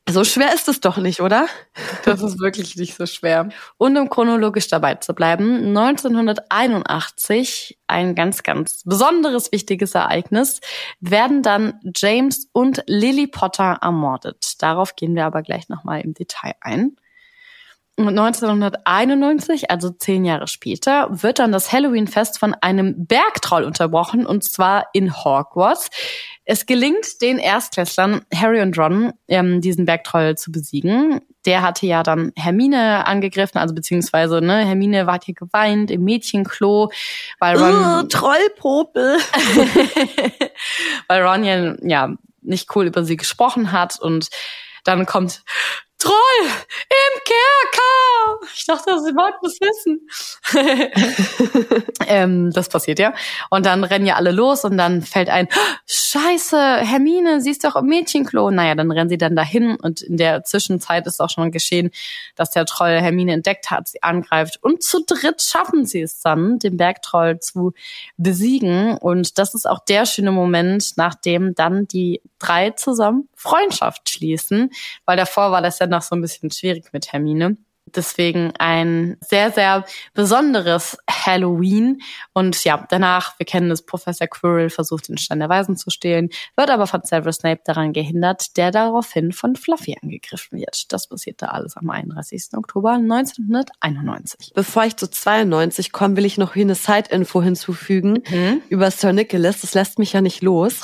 So schwer ist es doch nicht, oder? Das ist wirklich nicht so schwer. Und um chronologisch dabei zu bleiben, neunzehnhunderteinundachtzig, ein ganz, ganz besonderes, wichtiges Ereignis, werden dann James und Lily Potter ermordet. Darauf gehen wir aber gleich nochmal im Detail ein. Und neunzehnhunderteinundneunzig, also zehn Jahre später, wird dann das Halloween-Fest von einem Bergtroll unterbrochen, und zwar in Hogwarts. Es gelingt den Erstklässlern Harry und Ron, ähm, diesen Bergtroll zu besiegen. Der hatte ja dann Hermine angegriffen, also beziehungsweise ne, Hermine hat hier geweint im Mädchenklo, weil Ron uh, Trollpopel, weil Ron ja, ja nicht cool über sie gesprochen hat, und dann kommt Troll im Kerker. Ich dachte, sie wollten das wissen. ähm, das passiert ja. Und dann rennen ja alle los, und dann fällt ein, Scheiße, Hermine, sie ist doch im Mädchenklo. Naja, dann rennen sie dann dahin, und in der Zwischenzeit ist auch schon geschehen, dass der Troll Hermine entdeckt hat, sie angreift, und zu dritt schaffen sie es dann, den Bergtroll zu besiegen. Und das ist auch der schöne Moment, nachdem dann die drei zusammen Freundschaft schließen, weil davor war das ja noch so ein bisschen schwierig mit Hermine. Deswegen ein sehr, sehr besonderes Halloween. Und ja, danach, wir kennen es, Professor Quirrell versucht, den Stein der Weisen zu stehlen, wird aber von Severus Snape daran gehindert, der daraufhin von Fluffy angegriffen wird. Das passierte alles am einunddreißigsten Oktober neunzehnhunderteinundneunzig. Bevor ich zu zweiundneunzig komme, will ich noch hier eine Side-Info hinzufügen mhm. über Sir Nicholas. Das lässt mich ja nicht los.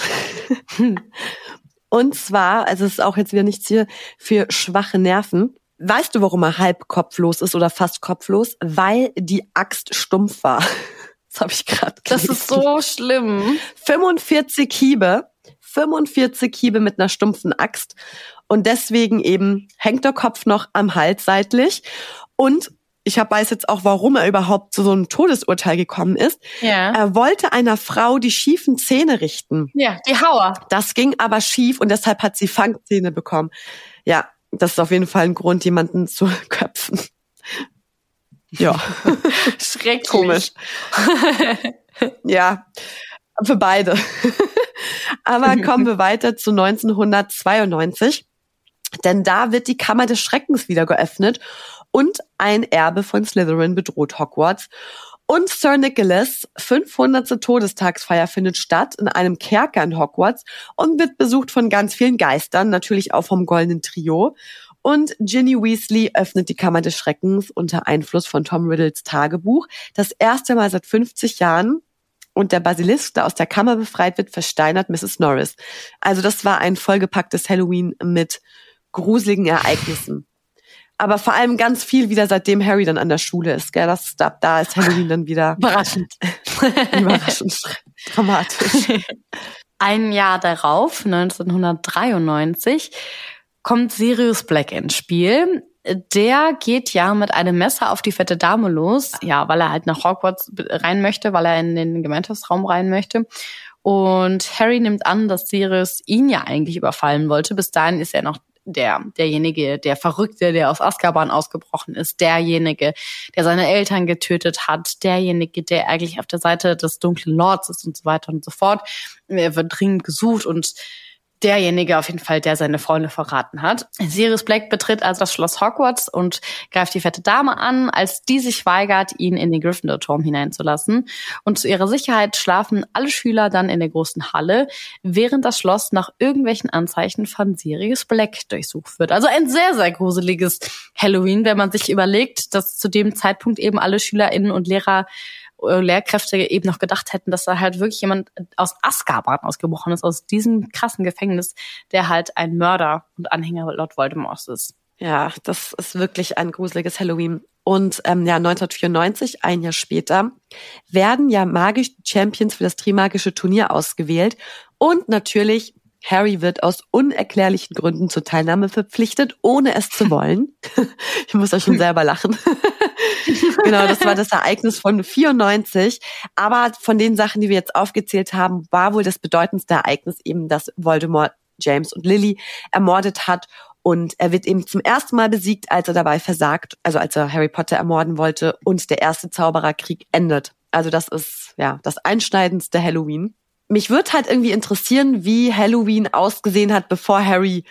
Und zwar, also es ist auch jetzt wieder nichts hier für schwache Nerven. Weißt du, warum er halb kopflos ist oder fast kopflos? Weil die Axt stumpf war. Das habe ich gerade gelesen. Das ist so schlimm. fünfundvierzig Hiebe, fünfundvierzig Hiebe mit einer stumpfen Axt. Und deswegen eben hängt der Kopf noch am Hals seitlich. Und ich hab, weiß jetzt auch, warum er überhaupt zu so einem Todesurteil gekommen ist. Ja. Er wollte einer Frau die schiefen Zähne richten. Ja, die Hauer. Das ging aber schief, und deshalb hat sie Fangzähne bekommen. Ja, das ist auf jeden Fall ein Grund, jemanden zu köpfen. Ja. Schrecklich. Komisch. Ja, für beide. Aber kommen wir weiter zu neunzehnhundertzweiundneunzig. Denn da wird die Kammer des Schreckens wieder geöffnet, und ein Erbe von Slytherin bedroht Hogwarts. Und Sir Nicholas' fünfhundertste Todestagsfeier findet statt in einem Kerker in Hogwarts und wird besucht von ganz vielen Geistern, natürlich auch vom Goldenen Trio. Und Ginny Weasley öffnet die Kammer des Schreckens unter Einfluss von Tom Riddles Tagebuch. Das erste Mal seit fünfzig Jahren. Und der Basilisk, der aus der Kammer befreit wird, versteinert Misses Norris. Also das war ein vollgepacktes Halloween mit gruseligen Ereignissen. Aber vor allem ganz viel wieder, seitdem Harry dann an der Schule ist. Gell? Das, da, da ist Halloween dann wieder überraschend. überraschend dramatisch. Ein Jahr darauf, neunzehnhundertdreiundneunzig, kommt Sirius Black ins Spiel. Der geht ja mit einem Messer auf die fette Dame los. Ja, weil er halt nach Hogwarts rein möchte, weil er in den Gemeinschaftsraum rein möchte. Und Harry nimmt an, dass Sirius ihn ja eigentlich überfallen wollte. Bis dahin ist er noch der derjenige, der Verrückte, der aus Azkaban ausgebrochen ist, derjenige, der seine Eltern getötet hat, derjenige, der eigentlich auf der Seite des dunklen Lords ist und so weiter und so fort. Er wird dringend gesucht, und derjenige auf jeden Fall, der seine Freunde verraten hat. Sirius Black betritt also das Schloss Hogwarts und greift die fette Dame an, als die sich weigert, ihn in den Gryffindor-Turm hineinzulassen. Und zu ihrer Sicherheit schlafen alle Schüler dann in der großen Halle, während das Schloss nach irgendwelchen Anzeichen von Sirius Black durchsucht wird. Also ein sehr, sehr gruseliges Halloween, wenn man sich überlegt, dass zu dem Zeitpunkt eben alle SchülerInnen und Lehrer Lehrkräfte eben noch gedacht hätten, dass da halt wirklich jemand aus Azkaban ausgebrochen ist, aus diesem krassen Gefängnis, der halt ein Mörder und Anhänger Lord Voldemorts ist. Ja, das ist wirklich ein gruseliges Halloween. Und ähm, ja, neunzehnhundertvierundneunzig, ein Jahr später, werden ja magische Champions für das Trimagische Turnier ausgewählt. Und natürlich, Harry wird aus unerklärlichen Gründen zur Teilnahme verpflichtet, ohne es zu wollen. Ich muss ja schon selber lachen. Genau, das war das Ereignis von vierundneunzig. Aber von den Sachen, die wir jetzt aufgezählt haben, war wohl das bedeutendste Ereignis eben, dass Voldemort James und Lily ermordet hat. Und er wird eben zum ersten Mal besiegt, als er dabei versagt, also als er Harry Potter ermorden wollte, und der erste Zaubererkrieg endet. Also das ist ja das einschneidendste Halloween. Mich würde halt irgendwie interessieren, wie Halloween ausgesehen hat, bevor Harry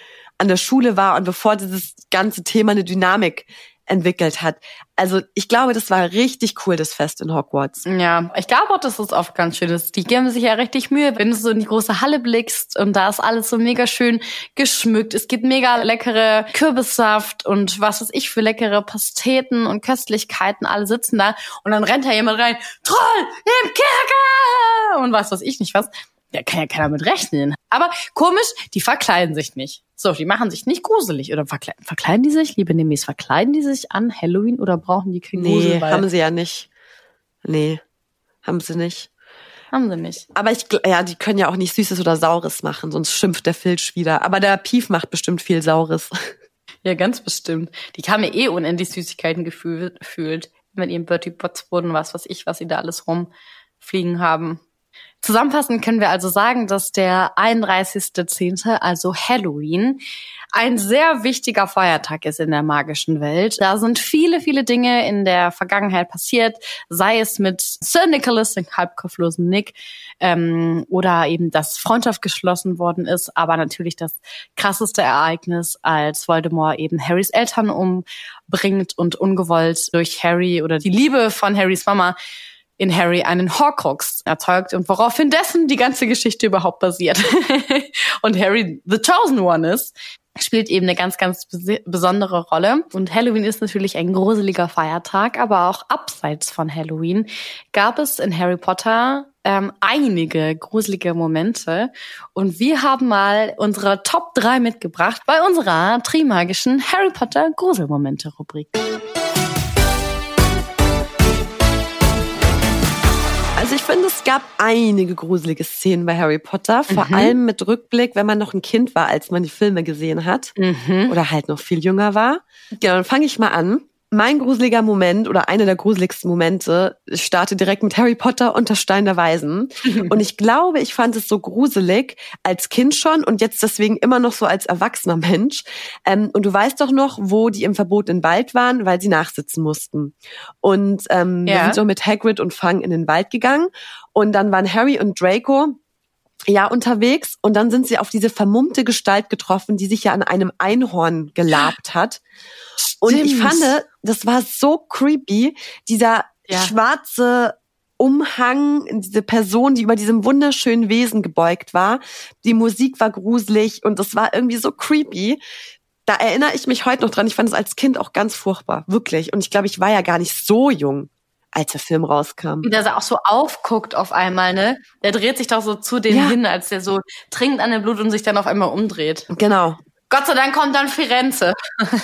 an der Schule war und bevor dieses ganze Thema eine Dynamik entwickelt hat. Also ich glaube, das war richtig cool, das Fest in Hogwarts. Ja, ich glaube auch, dass es oft ganz schön ist. Die geben sich ja richtig Mühe, wenn du so in die große Halle blickst und da ist alles so mega schön geschmückt. Es gibt mega leckere Kürbissaft und was weiß ich für leckere Pasteten und Köstlichkeiten. Alle sitzen da und dann rennt da jemand rein. Troll im Kerker! Und was weiß ich nicht was. Da kann ja keiner mit rechnen. Aber komisch, die verkleiden sich nicht. So, die machen sich nicht gruselig. Oder verkleiden, verkleiden die sich, liebe Nemis, verkleiden die sich an Halloween oder brauchen die keinen Nee, Grusel? haben sie ja nicht. Nee, haben sie nicht. Haben sie nicht. Aber ich, ja, die können ja auch nicht Süßes oder Saures machen, sonst schimpft der Filch wieder. Aber der Pief macht bestimmt viel Saures. Ja, ganz bestimmt. Die haben ja eh unendlich Süßigkeiten gefühlt, gefühlt mit ihrem Bertie Bott's Boden, was weiß ich, was sie da alles rumfliegen haben. Zusammenfassend können wir also sagen, dass der einunddreißigster zehnte, also Halloween, ein sehr wichtiger Feiertag ist in der magischen Welt. Da sind viele, viele Dinge in der Vergangenheit passiert, sei es mit Sir Nicholas, dem halbkopflosen Nick, ähm, oder eben, dass Freundschaft geschlossen worden ist, aber natürlich das krasseste Ereignis, als Voldemort eben Harrys Eltern umbringt und ungewollt durch Harry oder die Liebe von Harrys Mama in Harry einen Horcrux erzeugt und woraufhin dessen die ganze Geschichte überhaupt basiert. Und Harry the Chosen One ist, spielt eben eine ganz, ganz besondere Rolle. Und Halloween ist natürlich ein gruseliger Feiertag, aber auch abseits von Halloween gab es in Harry Potter ähm, einige gruselige Momente. Und wir haben mal unsere Top drei mitgebracht bei unserer trimagischen Harry Potter Gruselmomente-Rubrik. Also ich finde, es gab einige gruselige Szenen bei Harry Potter, vor Mhm. allem mit Rückblick, wenn man noch ein Kind war, als man die Filme gesehen hat Mhm. oder halt noch viel jünger war. Genau, dann fange ich mal an. Mein gruseliger Moment oder einer der gruseligsten Momente startet direkt mit Harry Potter und der Stein der Weisen. Und ich glaube, ich fand es so gruselig als Kind schon und jetzt deswegen immer noch so als erwachsener Mensch. Ähm, und du weißt doch noch, wo die im verbotenen Wald waren, weil sie nachsitzen mussten. Und ähm, Ja. wir sind so mit Hagrid und Fang in den Wald gegangen. Und dann waren Harry und Draco ja unterwegs und dann sind sie auf diese vermummte Gestalt getroffen, die sich ja an einem Einhorn gelabt hat. Und ich Stimmt. fand, das war so creepy, dieser Ja. schwarze Umhang, diese Person, die über diesem wunderschönen Wesen gebeugt war. Die Musik war gruselig und das war irgendwie so creepy. Da erinnere ich mich heute noch dran. Ich fand es als Kind auch ganz furchtbar, wirklich. Und ich glaube, ich war ja gar nicht so jung, als der Film rauskam. Wie der so auch so aufguckt auf einmal, ne? Der dreht sich doch so zu denen Ja. hin, als der so trinkt an dem Blut und sich dann auf einmal umdreht. Genau. Gott sei Dank kommt dann Firenze.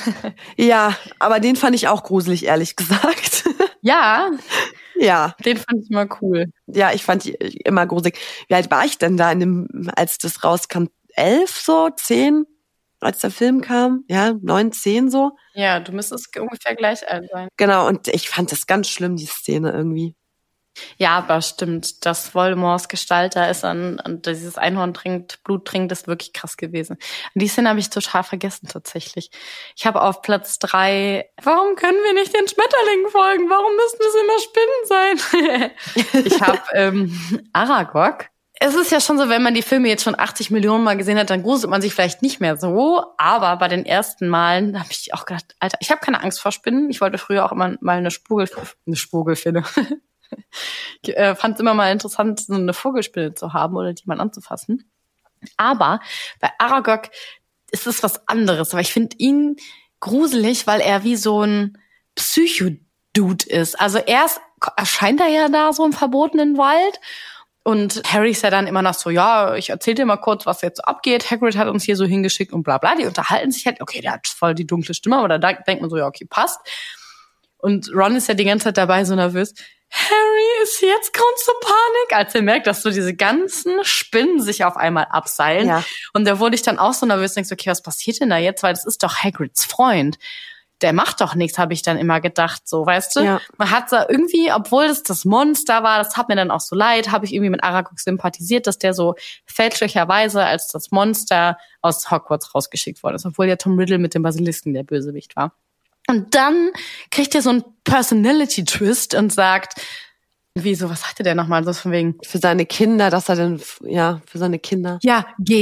Ja, aber den fand ich auch gruselig, ehrlich gesagt. Ja, Ja, den fand ich immer cool. ja, ich fand die immer gruselig. Wie alt war ich denn da in dem, als das rauskam? Elf so, zehn, als der Film kam? Ja, neun, zehn so. Ja, du müsstest ungefähr gleich alt sein. Genau, und ich fand das ganz schlimm, die Szene irgendwie. Ja, aber stimmt, dass Voldemorts Gestalt da ist und, und dieses Einhorn trinkt, Blut trinkt, ist wirklich krass gewesen. Und die Szene habe ich total vergessen tatsächlich. Ich habe auf Platz drei, warum können wir nicht den Schmetterlingen folgen? Warum müssen es immer Spinnen sein? Ich habe ähm, Aragog. Es ist ja schon so, wenn man die Filme jetzt schon achtzig Millionen Mal gesehen hat, dann gruselt man sich vielleicht nicht mehr so. Aber bei den ersten Malen habe ich auch gedacht, Alter, ich habe keine Angst vor Spinnen. Ich wollte früher auch immer mal eine Spurgel, eine Spurgelfinne. Ich äh, fand es immer mal interessant, so eine Vogelspinne zu haben oder die mal anzufassen. Aber bei Aragog ist es was anderes. Aber ich finde ihn gruselig, weil er wie so ein Psycho-Dude ist. Also erst erscheint er ja da so im verbotenen Wald. Und Harry ist ja dann immer noch so, ja, ich erzähl dir mal kurz, was jetzt so abgeht. Hagrid hat uns hier so hingeschickt und bla bla. Die unterhalten sich halt. Okay, der hat voll die dunkle Stimme, aber da denkt man so, ja, okay, passt. Und Ron ist ja die ganze Zeit dabei so nervös. Harry, ist jetzt Grund zur Panik, als er merkt, dass so diese ganzen Spinnen sich auf einmal abseilen. Ja. Und da wurde ich dann auch so nervös, denkst, okay, was passiert denn da jetzt? Weil das ist doch Hagrids Freund. Der macht doch nichts, habe ich dann immer gedacht, so, weißt du? Ja. Man hat da irgendwie, obwohl das das Monster war, das hat mir dann auch so leid, habe ich irgendwie mit Aragog sympathisiert, dass der so fälschlicherweise als das Monster aus Hogwarts rausgeschickt worden ist, obwohl ja Tom Riddle mit dem Basilisken der Bösewicht war. Und dann kriegt er so einen Personality-Twist und sagt, wieso, was sagte der nochmal? So von wegen, Für seine Kinder, dass er denn, ja, für seine Kinder. ja, gehen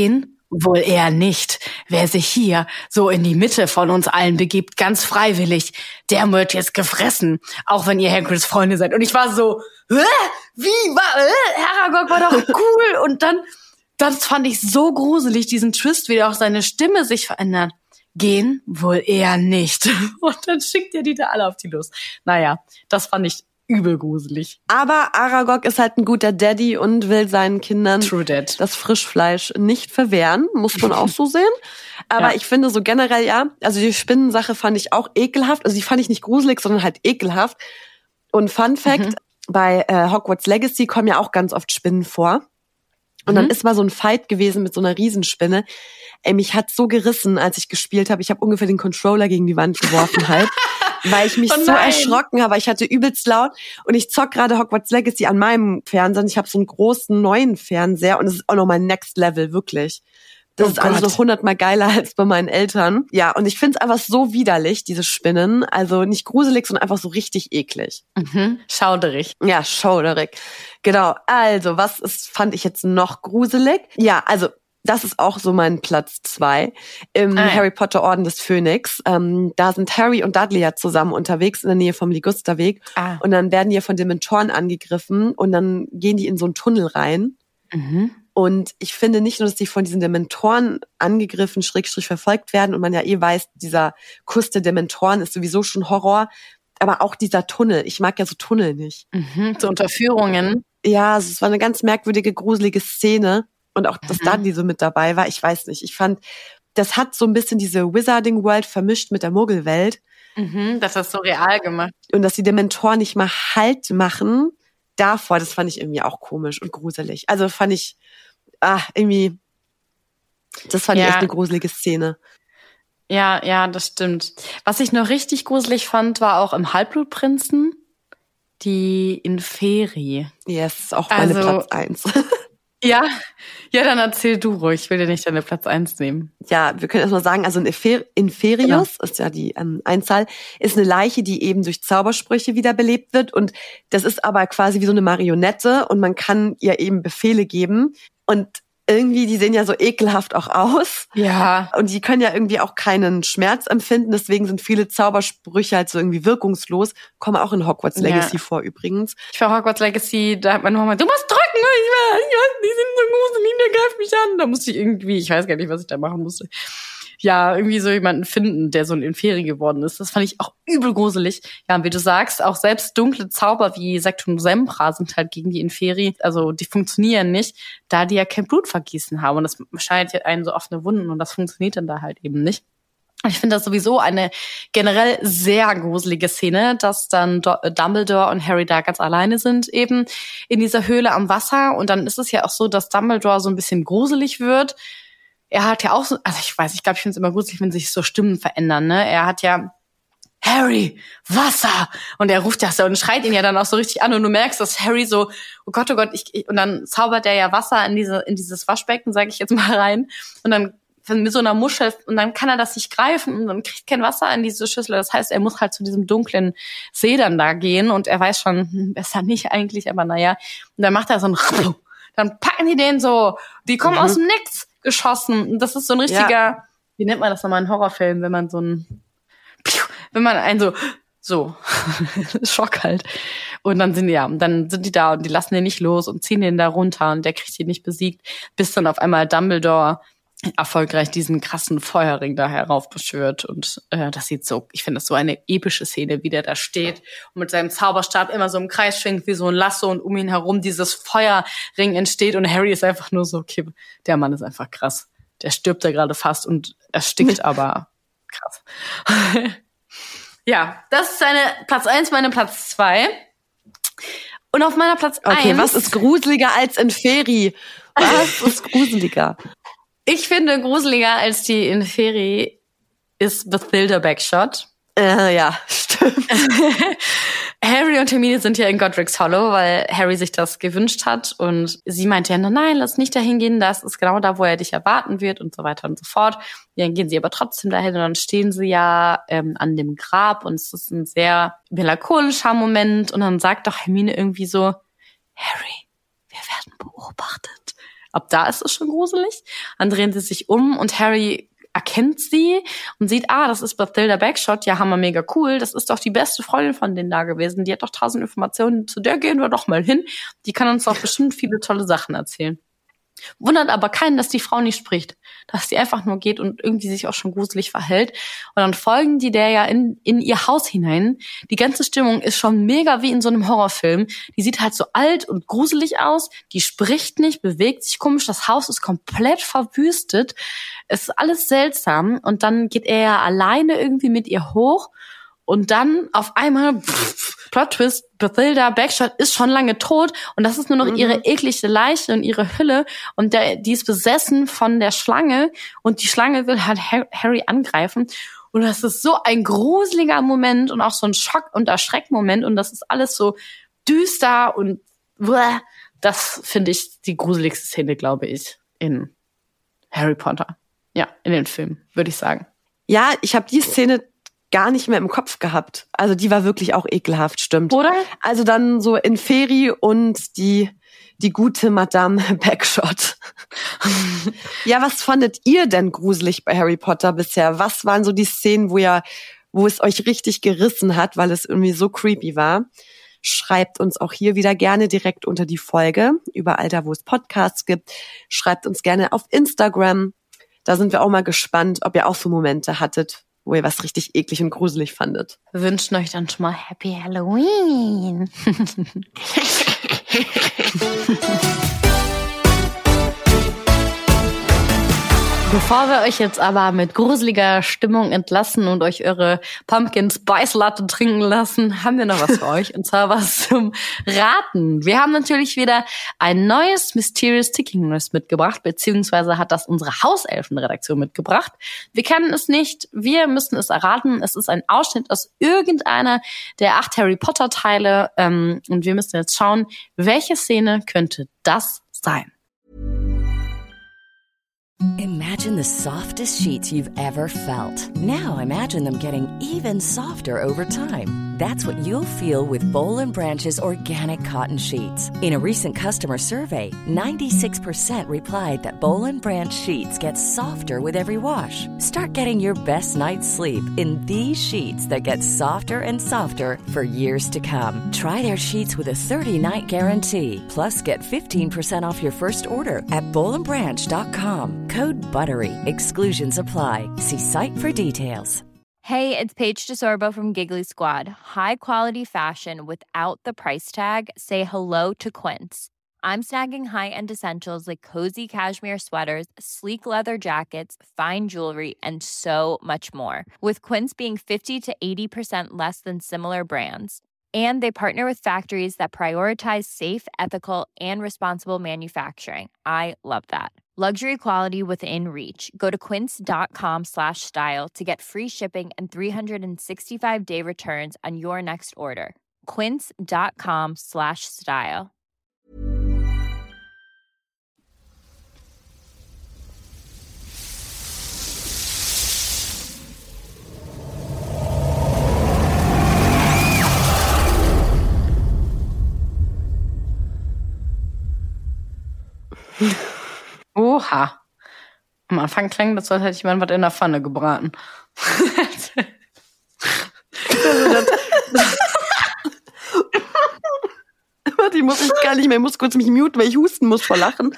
wohl eher nicht. Wer sich hier so in die Mitte von uns allen begibt, ganz freiwillig, der wird jetzt gefressen, auch wenn ihr Hagrids Freunde seid. Und ich war so, Hä? wie, war, äh? Aragog war doch cool. Und dann, das fand ich so gruselig, diesen Twist, wie auch seine Stimme sich verändert. Gehen wohl eher nicht. Und dann schickt er die da alle auf die Lust. Naja, das fand ich übel gruselig. Aber Aragog ist halt ein guter Daddy und will seinen Kindern True Dad. das Frischfleisch nicht verwehren, muss man auch so sehen. Aber Ja. ich finde so generell, ja, also die Spinnensache fand ich auch ekelhaft. Also die fand ich nicht gruselig, sondern halt ekelhaft. Und Fun Fact, mhm. bei äh, Hogwarts Legacy kommen ja auch ganz oft Spinnen vor. Und mhm. dann ist mal so ein Fight gewesen mit so einer Riesenspinne. Ey, mich hat so gerissen, als ich gespielt habe. Ich habe ungefähr den Controller gegen die Wand geworfen halt. Weil ich mich oh so erschrocken habe. Ich hatte übelst laut und ich zock gerade Hogwarts Legacy an meinem Fernseher. Ich habe so einen großen neuen Fernseher und es ist auch nochmal Next Level, wirklich. Das oh ist also so hundertmal geiler als bei meinen Eltern. Ja, und ich find's einfach so widerlich, diese Spinnen. Also nicht gruselig, sondern einfach so richtig eklig. Mhm. Schauderig. Ja, schauderig. Genau. Also, was ist, fand ich jetzt noch gruselig? Ja, also das ist auch so mein Platz zwei im ah, ja. Harry Potter Orden des Phönix. Ähm, da sind Harry und Dudley ja zusammen unterwegs in der Nähe vom Ligusterweg. Ah. Und dann werden die ja von Dementoren angegriffen und dann gehen die in so einen Tunnel rein. Mhm. Und ich finde nicht nur, dass die von diesen Dementoren angegriffen, Schrägstrich verfolgt werden und man ja eh weiß, dieser Kuss der Dementoren ist sowieso schon Horror. Aber auch dieser Tunnel. Ich mag ja so Tunnel nicht. Mhm. So Unterführungen. Ja, also es war eine ganz merkwürdige, gruselige Szene. Und auch, dass Mhm. Dudley so mit dabei war, ich weiß nicht. Ich fand, das hat so ein bisschen diese Wizarding World vermischt mit der Muggelwelt. Mhm. Das ist so real gemacht. Und dass die Dementoren nicht mal Halt machen davor, das fand ich irgendwie auch komisch und gruselig. Also fand ich, ah, irgendwie, das fand Ja. ich echt eine gruselige Szene. Ja, ja, das stimmt. Was ich noch richtig gruselig fand, war auch im Halbblutprinzen die Inferi. Yes, ist auch meine Also- Platz eins. Ja, ja, dann erzähl du ruhig. Ich will dir nicht deine Platz eins nehmen. Ja, wir können erstmal sagen, also ein Infer- Inferius, Genau. ist ja die ähm, Einzahl, ist eine Leiche, die eben durch Zaubersprüche wiederbelebt wird. Und das ist aber quasi wie so eine Marionette und man kann ihr eben Befehle geben. Und irgendwie, die sehen ja so ekelhaft auch aus. Ja. Und die können ja irgendwie auch keinen Schmerz empfinden. Deswegen sind viele Zaubersprüche halt so irgendwie wirkungslos. Kommen auch in Hogwarts Legacy Ja. vor übrigens. Ich war Hogwarts Legacy, da hat meine Mama, du musst drücken, ich weiß, ich weiß, die sind so gruselig, der greift mich an. Da musste ich irgendwie, ich weiß gar nicht, was ich da machen musste. Ja, irgendwie so jemanden finden, der so ein Inferi geworden ist. Das fand ich auch übel gruselig. Ja, und wie du sagst, auch selbst dunkle Zauber wie Sectum Sempra sind halt gegen die Inferi, also die funktionieren nicht, da die ja kein Blutvergießen haben. Und das scheint ja einen so offene Wunden und das funktioniert dann da halt eben nicht. Ich finde das sowieso eine generell sehr gruselige Szene, dass dann Dumbledore und Harry da ganz alleine sind, eben in dieser Höhle am Wasser. Und dann ist es ja auch so, dass Dumbledore so ein bisschen gruselig wird. Er hat ja auch so, also ich weiß, ich glaube, ich finde es immer gruselig, wenn sich so Stimmen verändern, ne? Er hat ja Harry, Wasser! Und er ruft das und schreit ihn ja dann auch so richtig an und du merkst, dass Harry so, oh Gott, oh Gott, ich, ich und dann zaubert er ja Wasser in diese in dieses Waschbecken, sage ich jetzt mal rein. Und dann mit so einer Muschel und dann kann er das nicht greifen und dann kriegt kein Wasser in diese Schüssel. Das heißt, er muss halt zu diesem dunklen See dann da gehen und er weiß schon, hm, besser nicht eigentlich, aber naja. Und dann macht er so ein dann packen die den so, die kommen Mhm. aus dem Nix geschossen. Und das ist so ein richtiger, Ja. wie nennt man das nochmal in Horrorfilmen, wenn man so ein, wenn man einen so, so, Schock halt. Und dann sind die, ja, und dann sind die da und die lassen den nicht los und ziehen den da runter und der kriegt ihn nicht besiegt, bis dann auf einmal Dumbledore erfolgreich diesen krassen Feuerring da heraufbeschwört und äh, das sieht so, ich finde das so eine epische Szene, wie der da steht und mit seinem Zauberstab immer so im Kreis schwingt wie so ein Lasso und um ihn herum dieses Feuerring entsteht und Harry ist einfach nur so, okay, der Mann ist einfach krass. Der stirbt da gerade fast und erstickt aber krass. Ja, das ist seine Platz eins, meine Platz zwei. Und auf meiner Platz Okay, eins. was ist gruseliger als Inferi? Was ist gruseliger? Ich finde, gruseliger als die Inferi ist Bathilda Bagshot. Äh, ja, stimmt. Harry und Hermine sind ja in Godric's Hollow, weil Harry sich das gewünscht hat. Und sie meinte ja, nein, lass nicht dahin gehen, das ist genau da, wo er dich erwarten wird und so weiter und so fort. Dann gehen sie aber trotzdem dahin und dann stehen sie ja ähm, an dem Grab und es ist ein sehr melancholischer Moment. Und dann sagt doch Hermine irgendwie so, Harry, wir werden beobachtet. Ab da ist es schon gruselig. Dann drehen sie sich um und Harry erkennt sie und sieht, ah, das ist Bathilda Bagshot, ja, hammer, mega cool, das ist doch die beste Freundin von denen da gewesen, die hat doch tausend Informationen, zu der gehen wir doch mal hin, die kann uns doch bestimmt viele tolle Sachen erzählen. Wundert aber keinen, dass die Frau nicht spricht, dass sie einfach nur geht und irgendwie sich auch schon gruselig verhält. Und dann folgen die der ja in in ihr Haus hinein. Die ganze Stimmung ist schon mega wie in so einem Horrorfilm. Die sieht halt so alt und gruselig aus, die spricht nicht, bewegt sich komisch, das Haus ist komplett verwüstet. Es ist alles seltsam. Und dann geht er ja alleine irgendwie mit ihr hoch. Und dann auf einmal, pff, Plot Twist, Bathilda Bagshot ist schon lange tot und das ist nur noch mhm. ihre eklige Leiche und ihre Hülle und der, die ist besessen von der Schlange und die Schlange will halt Harry angreifen und das ist so ein gruseliger Moment und auch so ein Schock- und Erschreckmoment und das ist alles so düster und bleh. Das finde ich die gruseligste Szene, glaube ich, in Harry Potter. Ja, in den Filmen, würde ich sagen. Ja, ich habe die Szene gar nicht mehr im Kopf gehabt. Also die war wirklich auch ekelhaft, stimmt. Oder? Also dann so in Feri und die die gute Madame Bagshot. Ja, was fandet ihr denn gruselig bei Harry Potter bisher? Was waren so die Szenen, wo ihr, wo es euch richtig gerissen hat, weil es irgendwie so creepy war? Schreibt uns auch hier wieder gerne direkt unter die Folge, überall da, wo es Podcasts gibt. Schreibt uns gerne auf Instagram. Da sind wir auch mal gespannt, ob ihr auch so Momente hattet, wo ihr was richtig eklig und gruselig fandet. Wir wünschen euch dann schon mal Happy Halloween. Bevor wir euch jetzt aber mit gruseliger Stimmung entlassen und euch eure Pumpkin Spice Latte trinken lassen, haben wir noch was für euch, und zwar was zum Raten. Wir haben natürlich wieder ein neues Mysterious Ticking News mitgebracht, beziehungsweise hat das unsere Hauselfenredaktion mitgebracht. Wir kennen es nicht, wir müssen es erraten. Es ist ein Ausschnitt aus irgendeiner der acht Harry Potter Teile, ähm, und wir müssen jetzt schauen, welche Szene könnte das sein. Imagine the softest sheets you've ever felt. Now imagine them getting even softer over time. That's what you'll feel with Boll and Branch's organic cotton sheets. In a recent customer survey, ninety-six percent replied that Boll and Branch sheets get softer with every wash. Start getting your best night's sleep in these sheets that get softer and softer for years to come. Try their sheets with a thirty-night guarantee. Plus, get fifteen percent off your first order at boll and branch dot com. Code BUTTERY. Exclusions apply. See site for details. Hey, it's Paige DeSorbo from Giggly Squad. High quality fashion without the price tag. Say hello to Quince. I'm snagging high-end essentials like cozy cashmere sweaters, sleek leather jackets, fine jewelry, and so much more. With Quince being fifty to eighty percent less than similar brands. And they partner with factories that prioritize safe, ethical, and responsible manufacturing. I love that. Luxury quality within reach. Go to quince.com slash style to get free shipping and three sixty-five day returns on your next order. Quince.com slash style. Oha. Am Anfang klang das, als hätte jemand was in der Pfanne gebraten. Warte, ich muss mich gar nicht mehr, ich muss kurz mich muten, weil ich husten muss vor Lachen.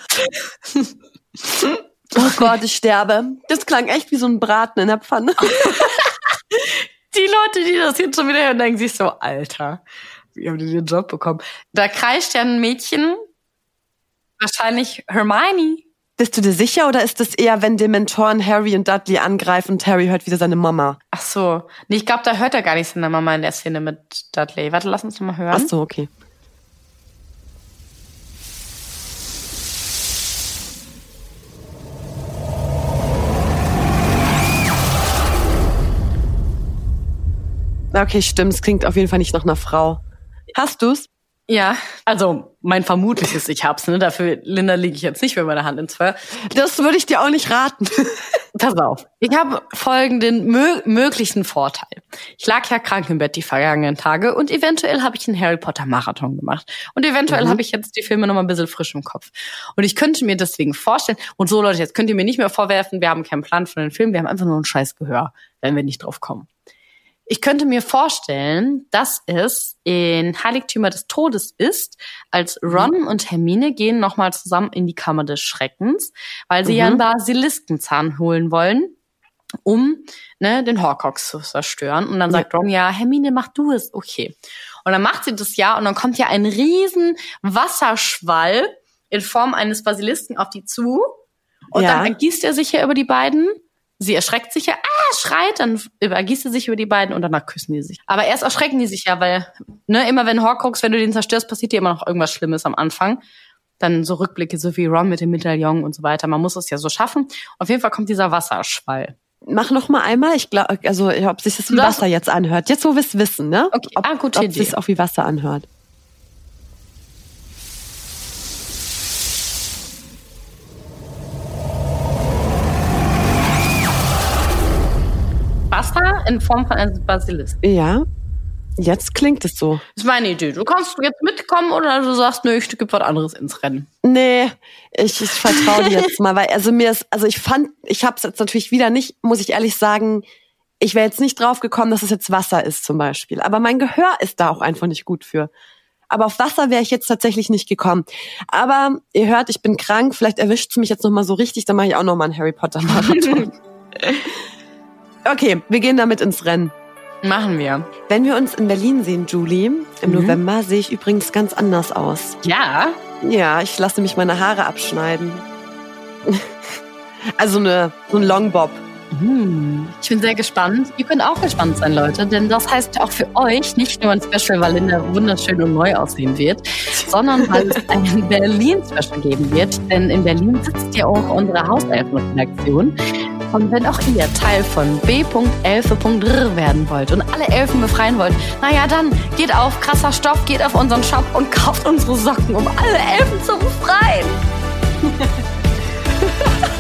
Oh Gott, ich sterbe. Das klang echt wie so ein Braten in der Pfanne. Die Leute, die das jetzt schon wieder hören, denken sich so, Alter, wie haben die den Job bekommen? Da kreischt ja ein Mädchen, wahrscheinlich Hermione. Bist du dir sicher, oder ist das eher, wenn Dementoren Harry und Dudley angreifen und Harry hört wieder seine Mama? Ach so. Nee, ich glaube, da hört er gar nicht seine Mama in der Szene mit Dudley. Warte, lass uns noch mal hören. Ach so, okay. Okay, stimmt. Es klingt auf jeden Fall nicht nach einer Frau. Hast du's? Ja, also mein vermutliches Ich hab's, ne? Dafür, Linda, lege ich jetzt nicht mit meiner Hand ins Feuer. Das würde ich dir auch nicht raten. Pass auf, ich habe folgenden mö- möglichen Vorteil. Ich lag ja krank im Bett die vergangenen Tage und eventuell habe ich einen Harry Potter Marathon gemacht. Und eventuell mhm. habe ich jetzt die Filme noch mal ein bisschen frisch im Kopf. Und ich könnte mir deswegen vorstellen, und so Leute, jetzt könnt ihr mir nicht mehr vorwerfen, wir haben keinen Plan von den Filmen, wir haben einfach nur ein scheiß Gehör, wenn wir nicht drauf kommen. Ich könnte mir vorstellen, dass es in Heiligtümer des Todes ist, als Ron und Hermine gehen nochmal zusammen in die Kammer des Schreckens, weil sie mhm. ja einen Basiliskenzahn holen wollen, um ne, den Horcrux zu zerstören. Und dann sagt ja. Ron, ja, Hermine, mach du es. Okay. Und dann macht sie das ja und dann kommt ja ein riesen Wasserschwall in Form eines Basilisken auf die zu. Und ja. dann ergießt er sich ja über die beiden. Sie erschreckt sich ja, ah, schreit, dann übergießt sie sich über die beiden und danach küssen die sich. Aber erst erschrecken die sich ja, weil ne, immer wenn Horcrux, wenn du den zerstörst, passiert dir immer noch irgendwas Schlimmes am Anfang. Dann so Rückblicke, so wie Ron mit dem Medaillon und so weiter. Man muss es ja so schaffen. Auf jeden Fall kommt dieser Wasserschwall. Mach noch mal einmal, ich glaube, also ob sich das wie Wasser jetzt anhört. Jetzt, wo wir es wissen, ne? Okay, ob, ah, gute ob Idee. Ob sich auch wie Wasser anhört. Wasser in Form von einem Basilisk. Ja, jetzt klingt es so. Das ist meine Idee. Du kannst jetzt mitkommen oder du sagst, nö, ich gebe was anderes ins Rennen. Nee, ich, ich vertraue dir jetzt mal, weil also mir ist, also ich fand, ich habe es jetzt natürlich wieder nicht, muss ich ehrlich sagen, ich wäre jetzt nicht drauf gekommen, dass es jetzt Wasser ist zum Beispiel. Aber mein Gehör ist da auch einfach nicht gut für. Aber auf Wasser wäre ich jetzt tatsächlich nicht gekommen. Aber ihr hört, ich bin krank, vielleicht erwischt es mich jetzt nochmal so richtig, dann mache ich auch nochmal einen Harry Potter Marathon. Okay, wir gehen damit ins Rennen. Machen wir. Wenn wir uns in Berlin sehen, Julie, im mhm. November, sehe ich übrigens ganz anders aus. Ja? Ja, ich lasse mich meine Haare abschneiden. Also eine, so ein Longbob. Mhm. Ich bin sehr gespannt. Ihr könnt auch gespannt sein, Leute, denn das heißt auch für euch nicht nur ein Special, weil Linda wunderschön und neu aussehen wird, sondern weil es ein Berlin-Special geben wird. Denn in Berlin sitzt ja auch unsere Hauselfen-Redaktion. Und wenn auch ihr Teil von b punkt elfe punkt r werden wollt und alle Elfen befreien wollt, naja, dann geht auf krasser Stoff, geht auf unseren Shop und kauft unsere Socken, um alle Elfen zu befreien.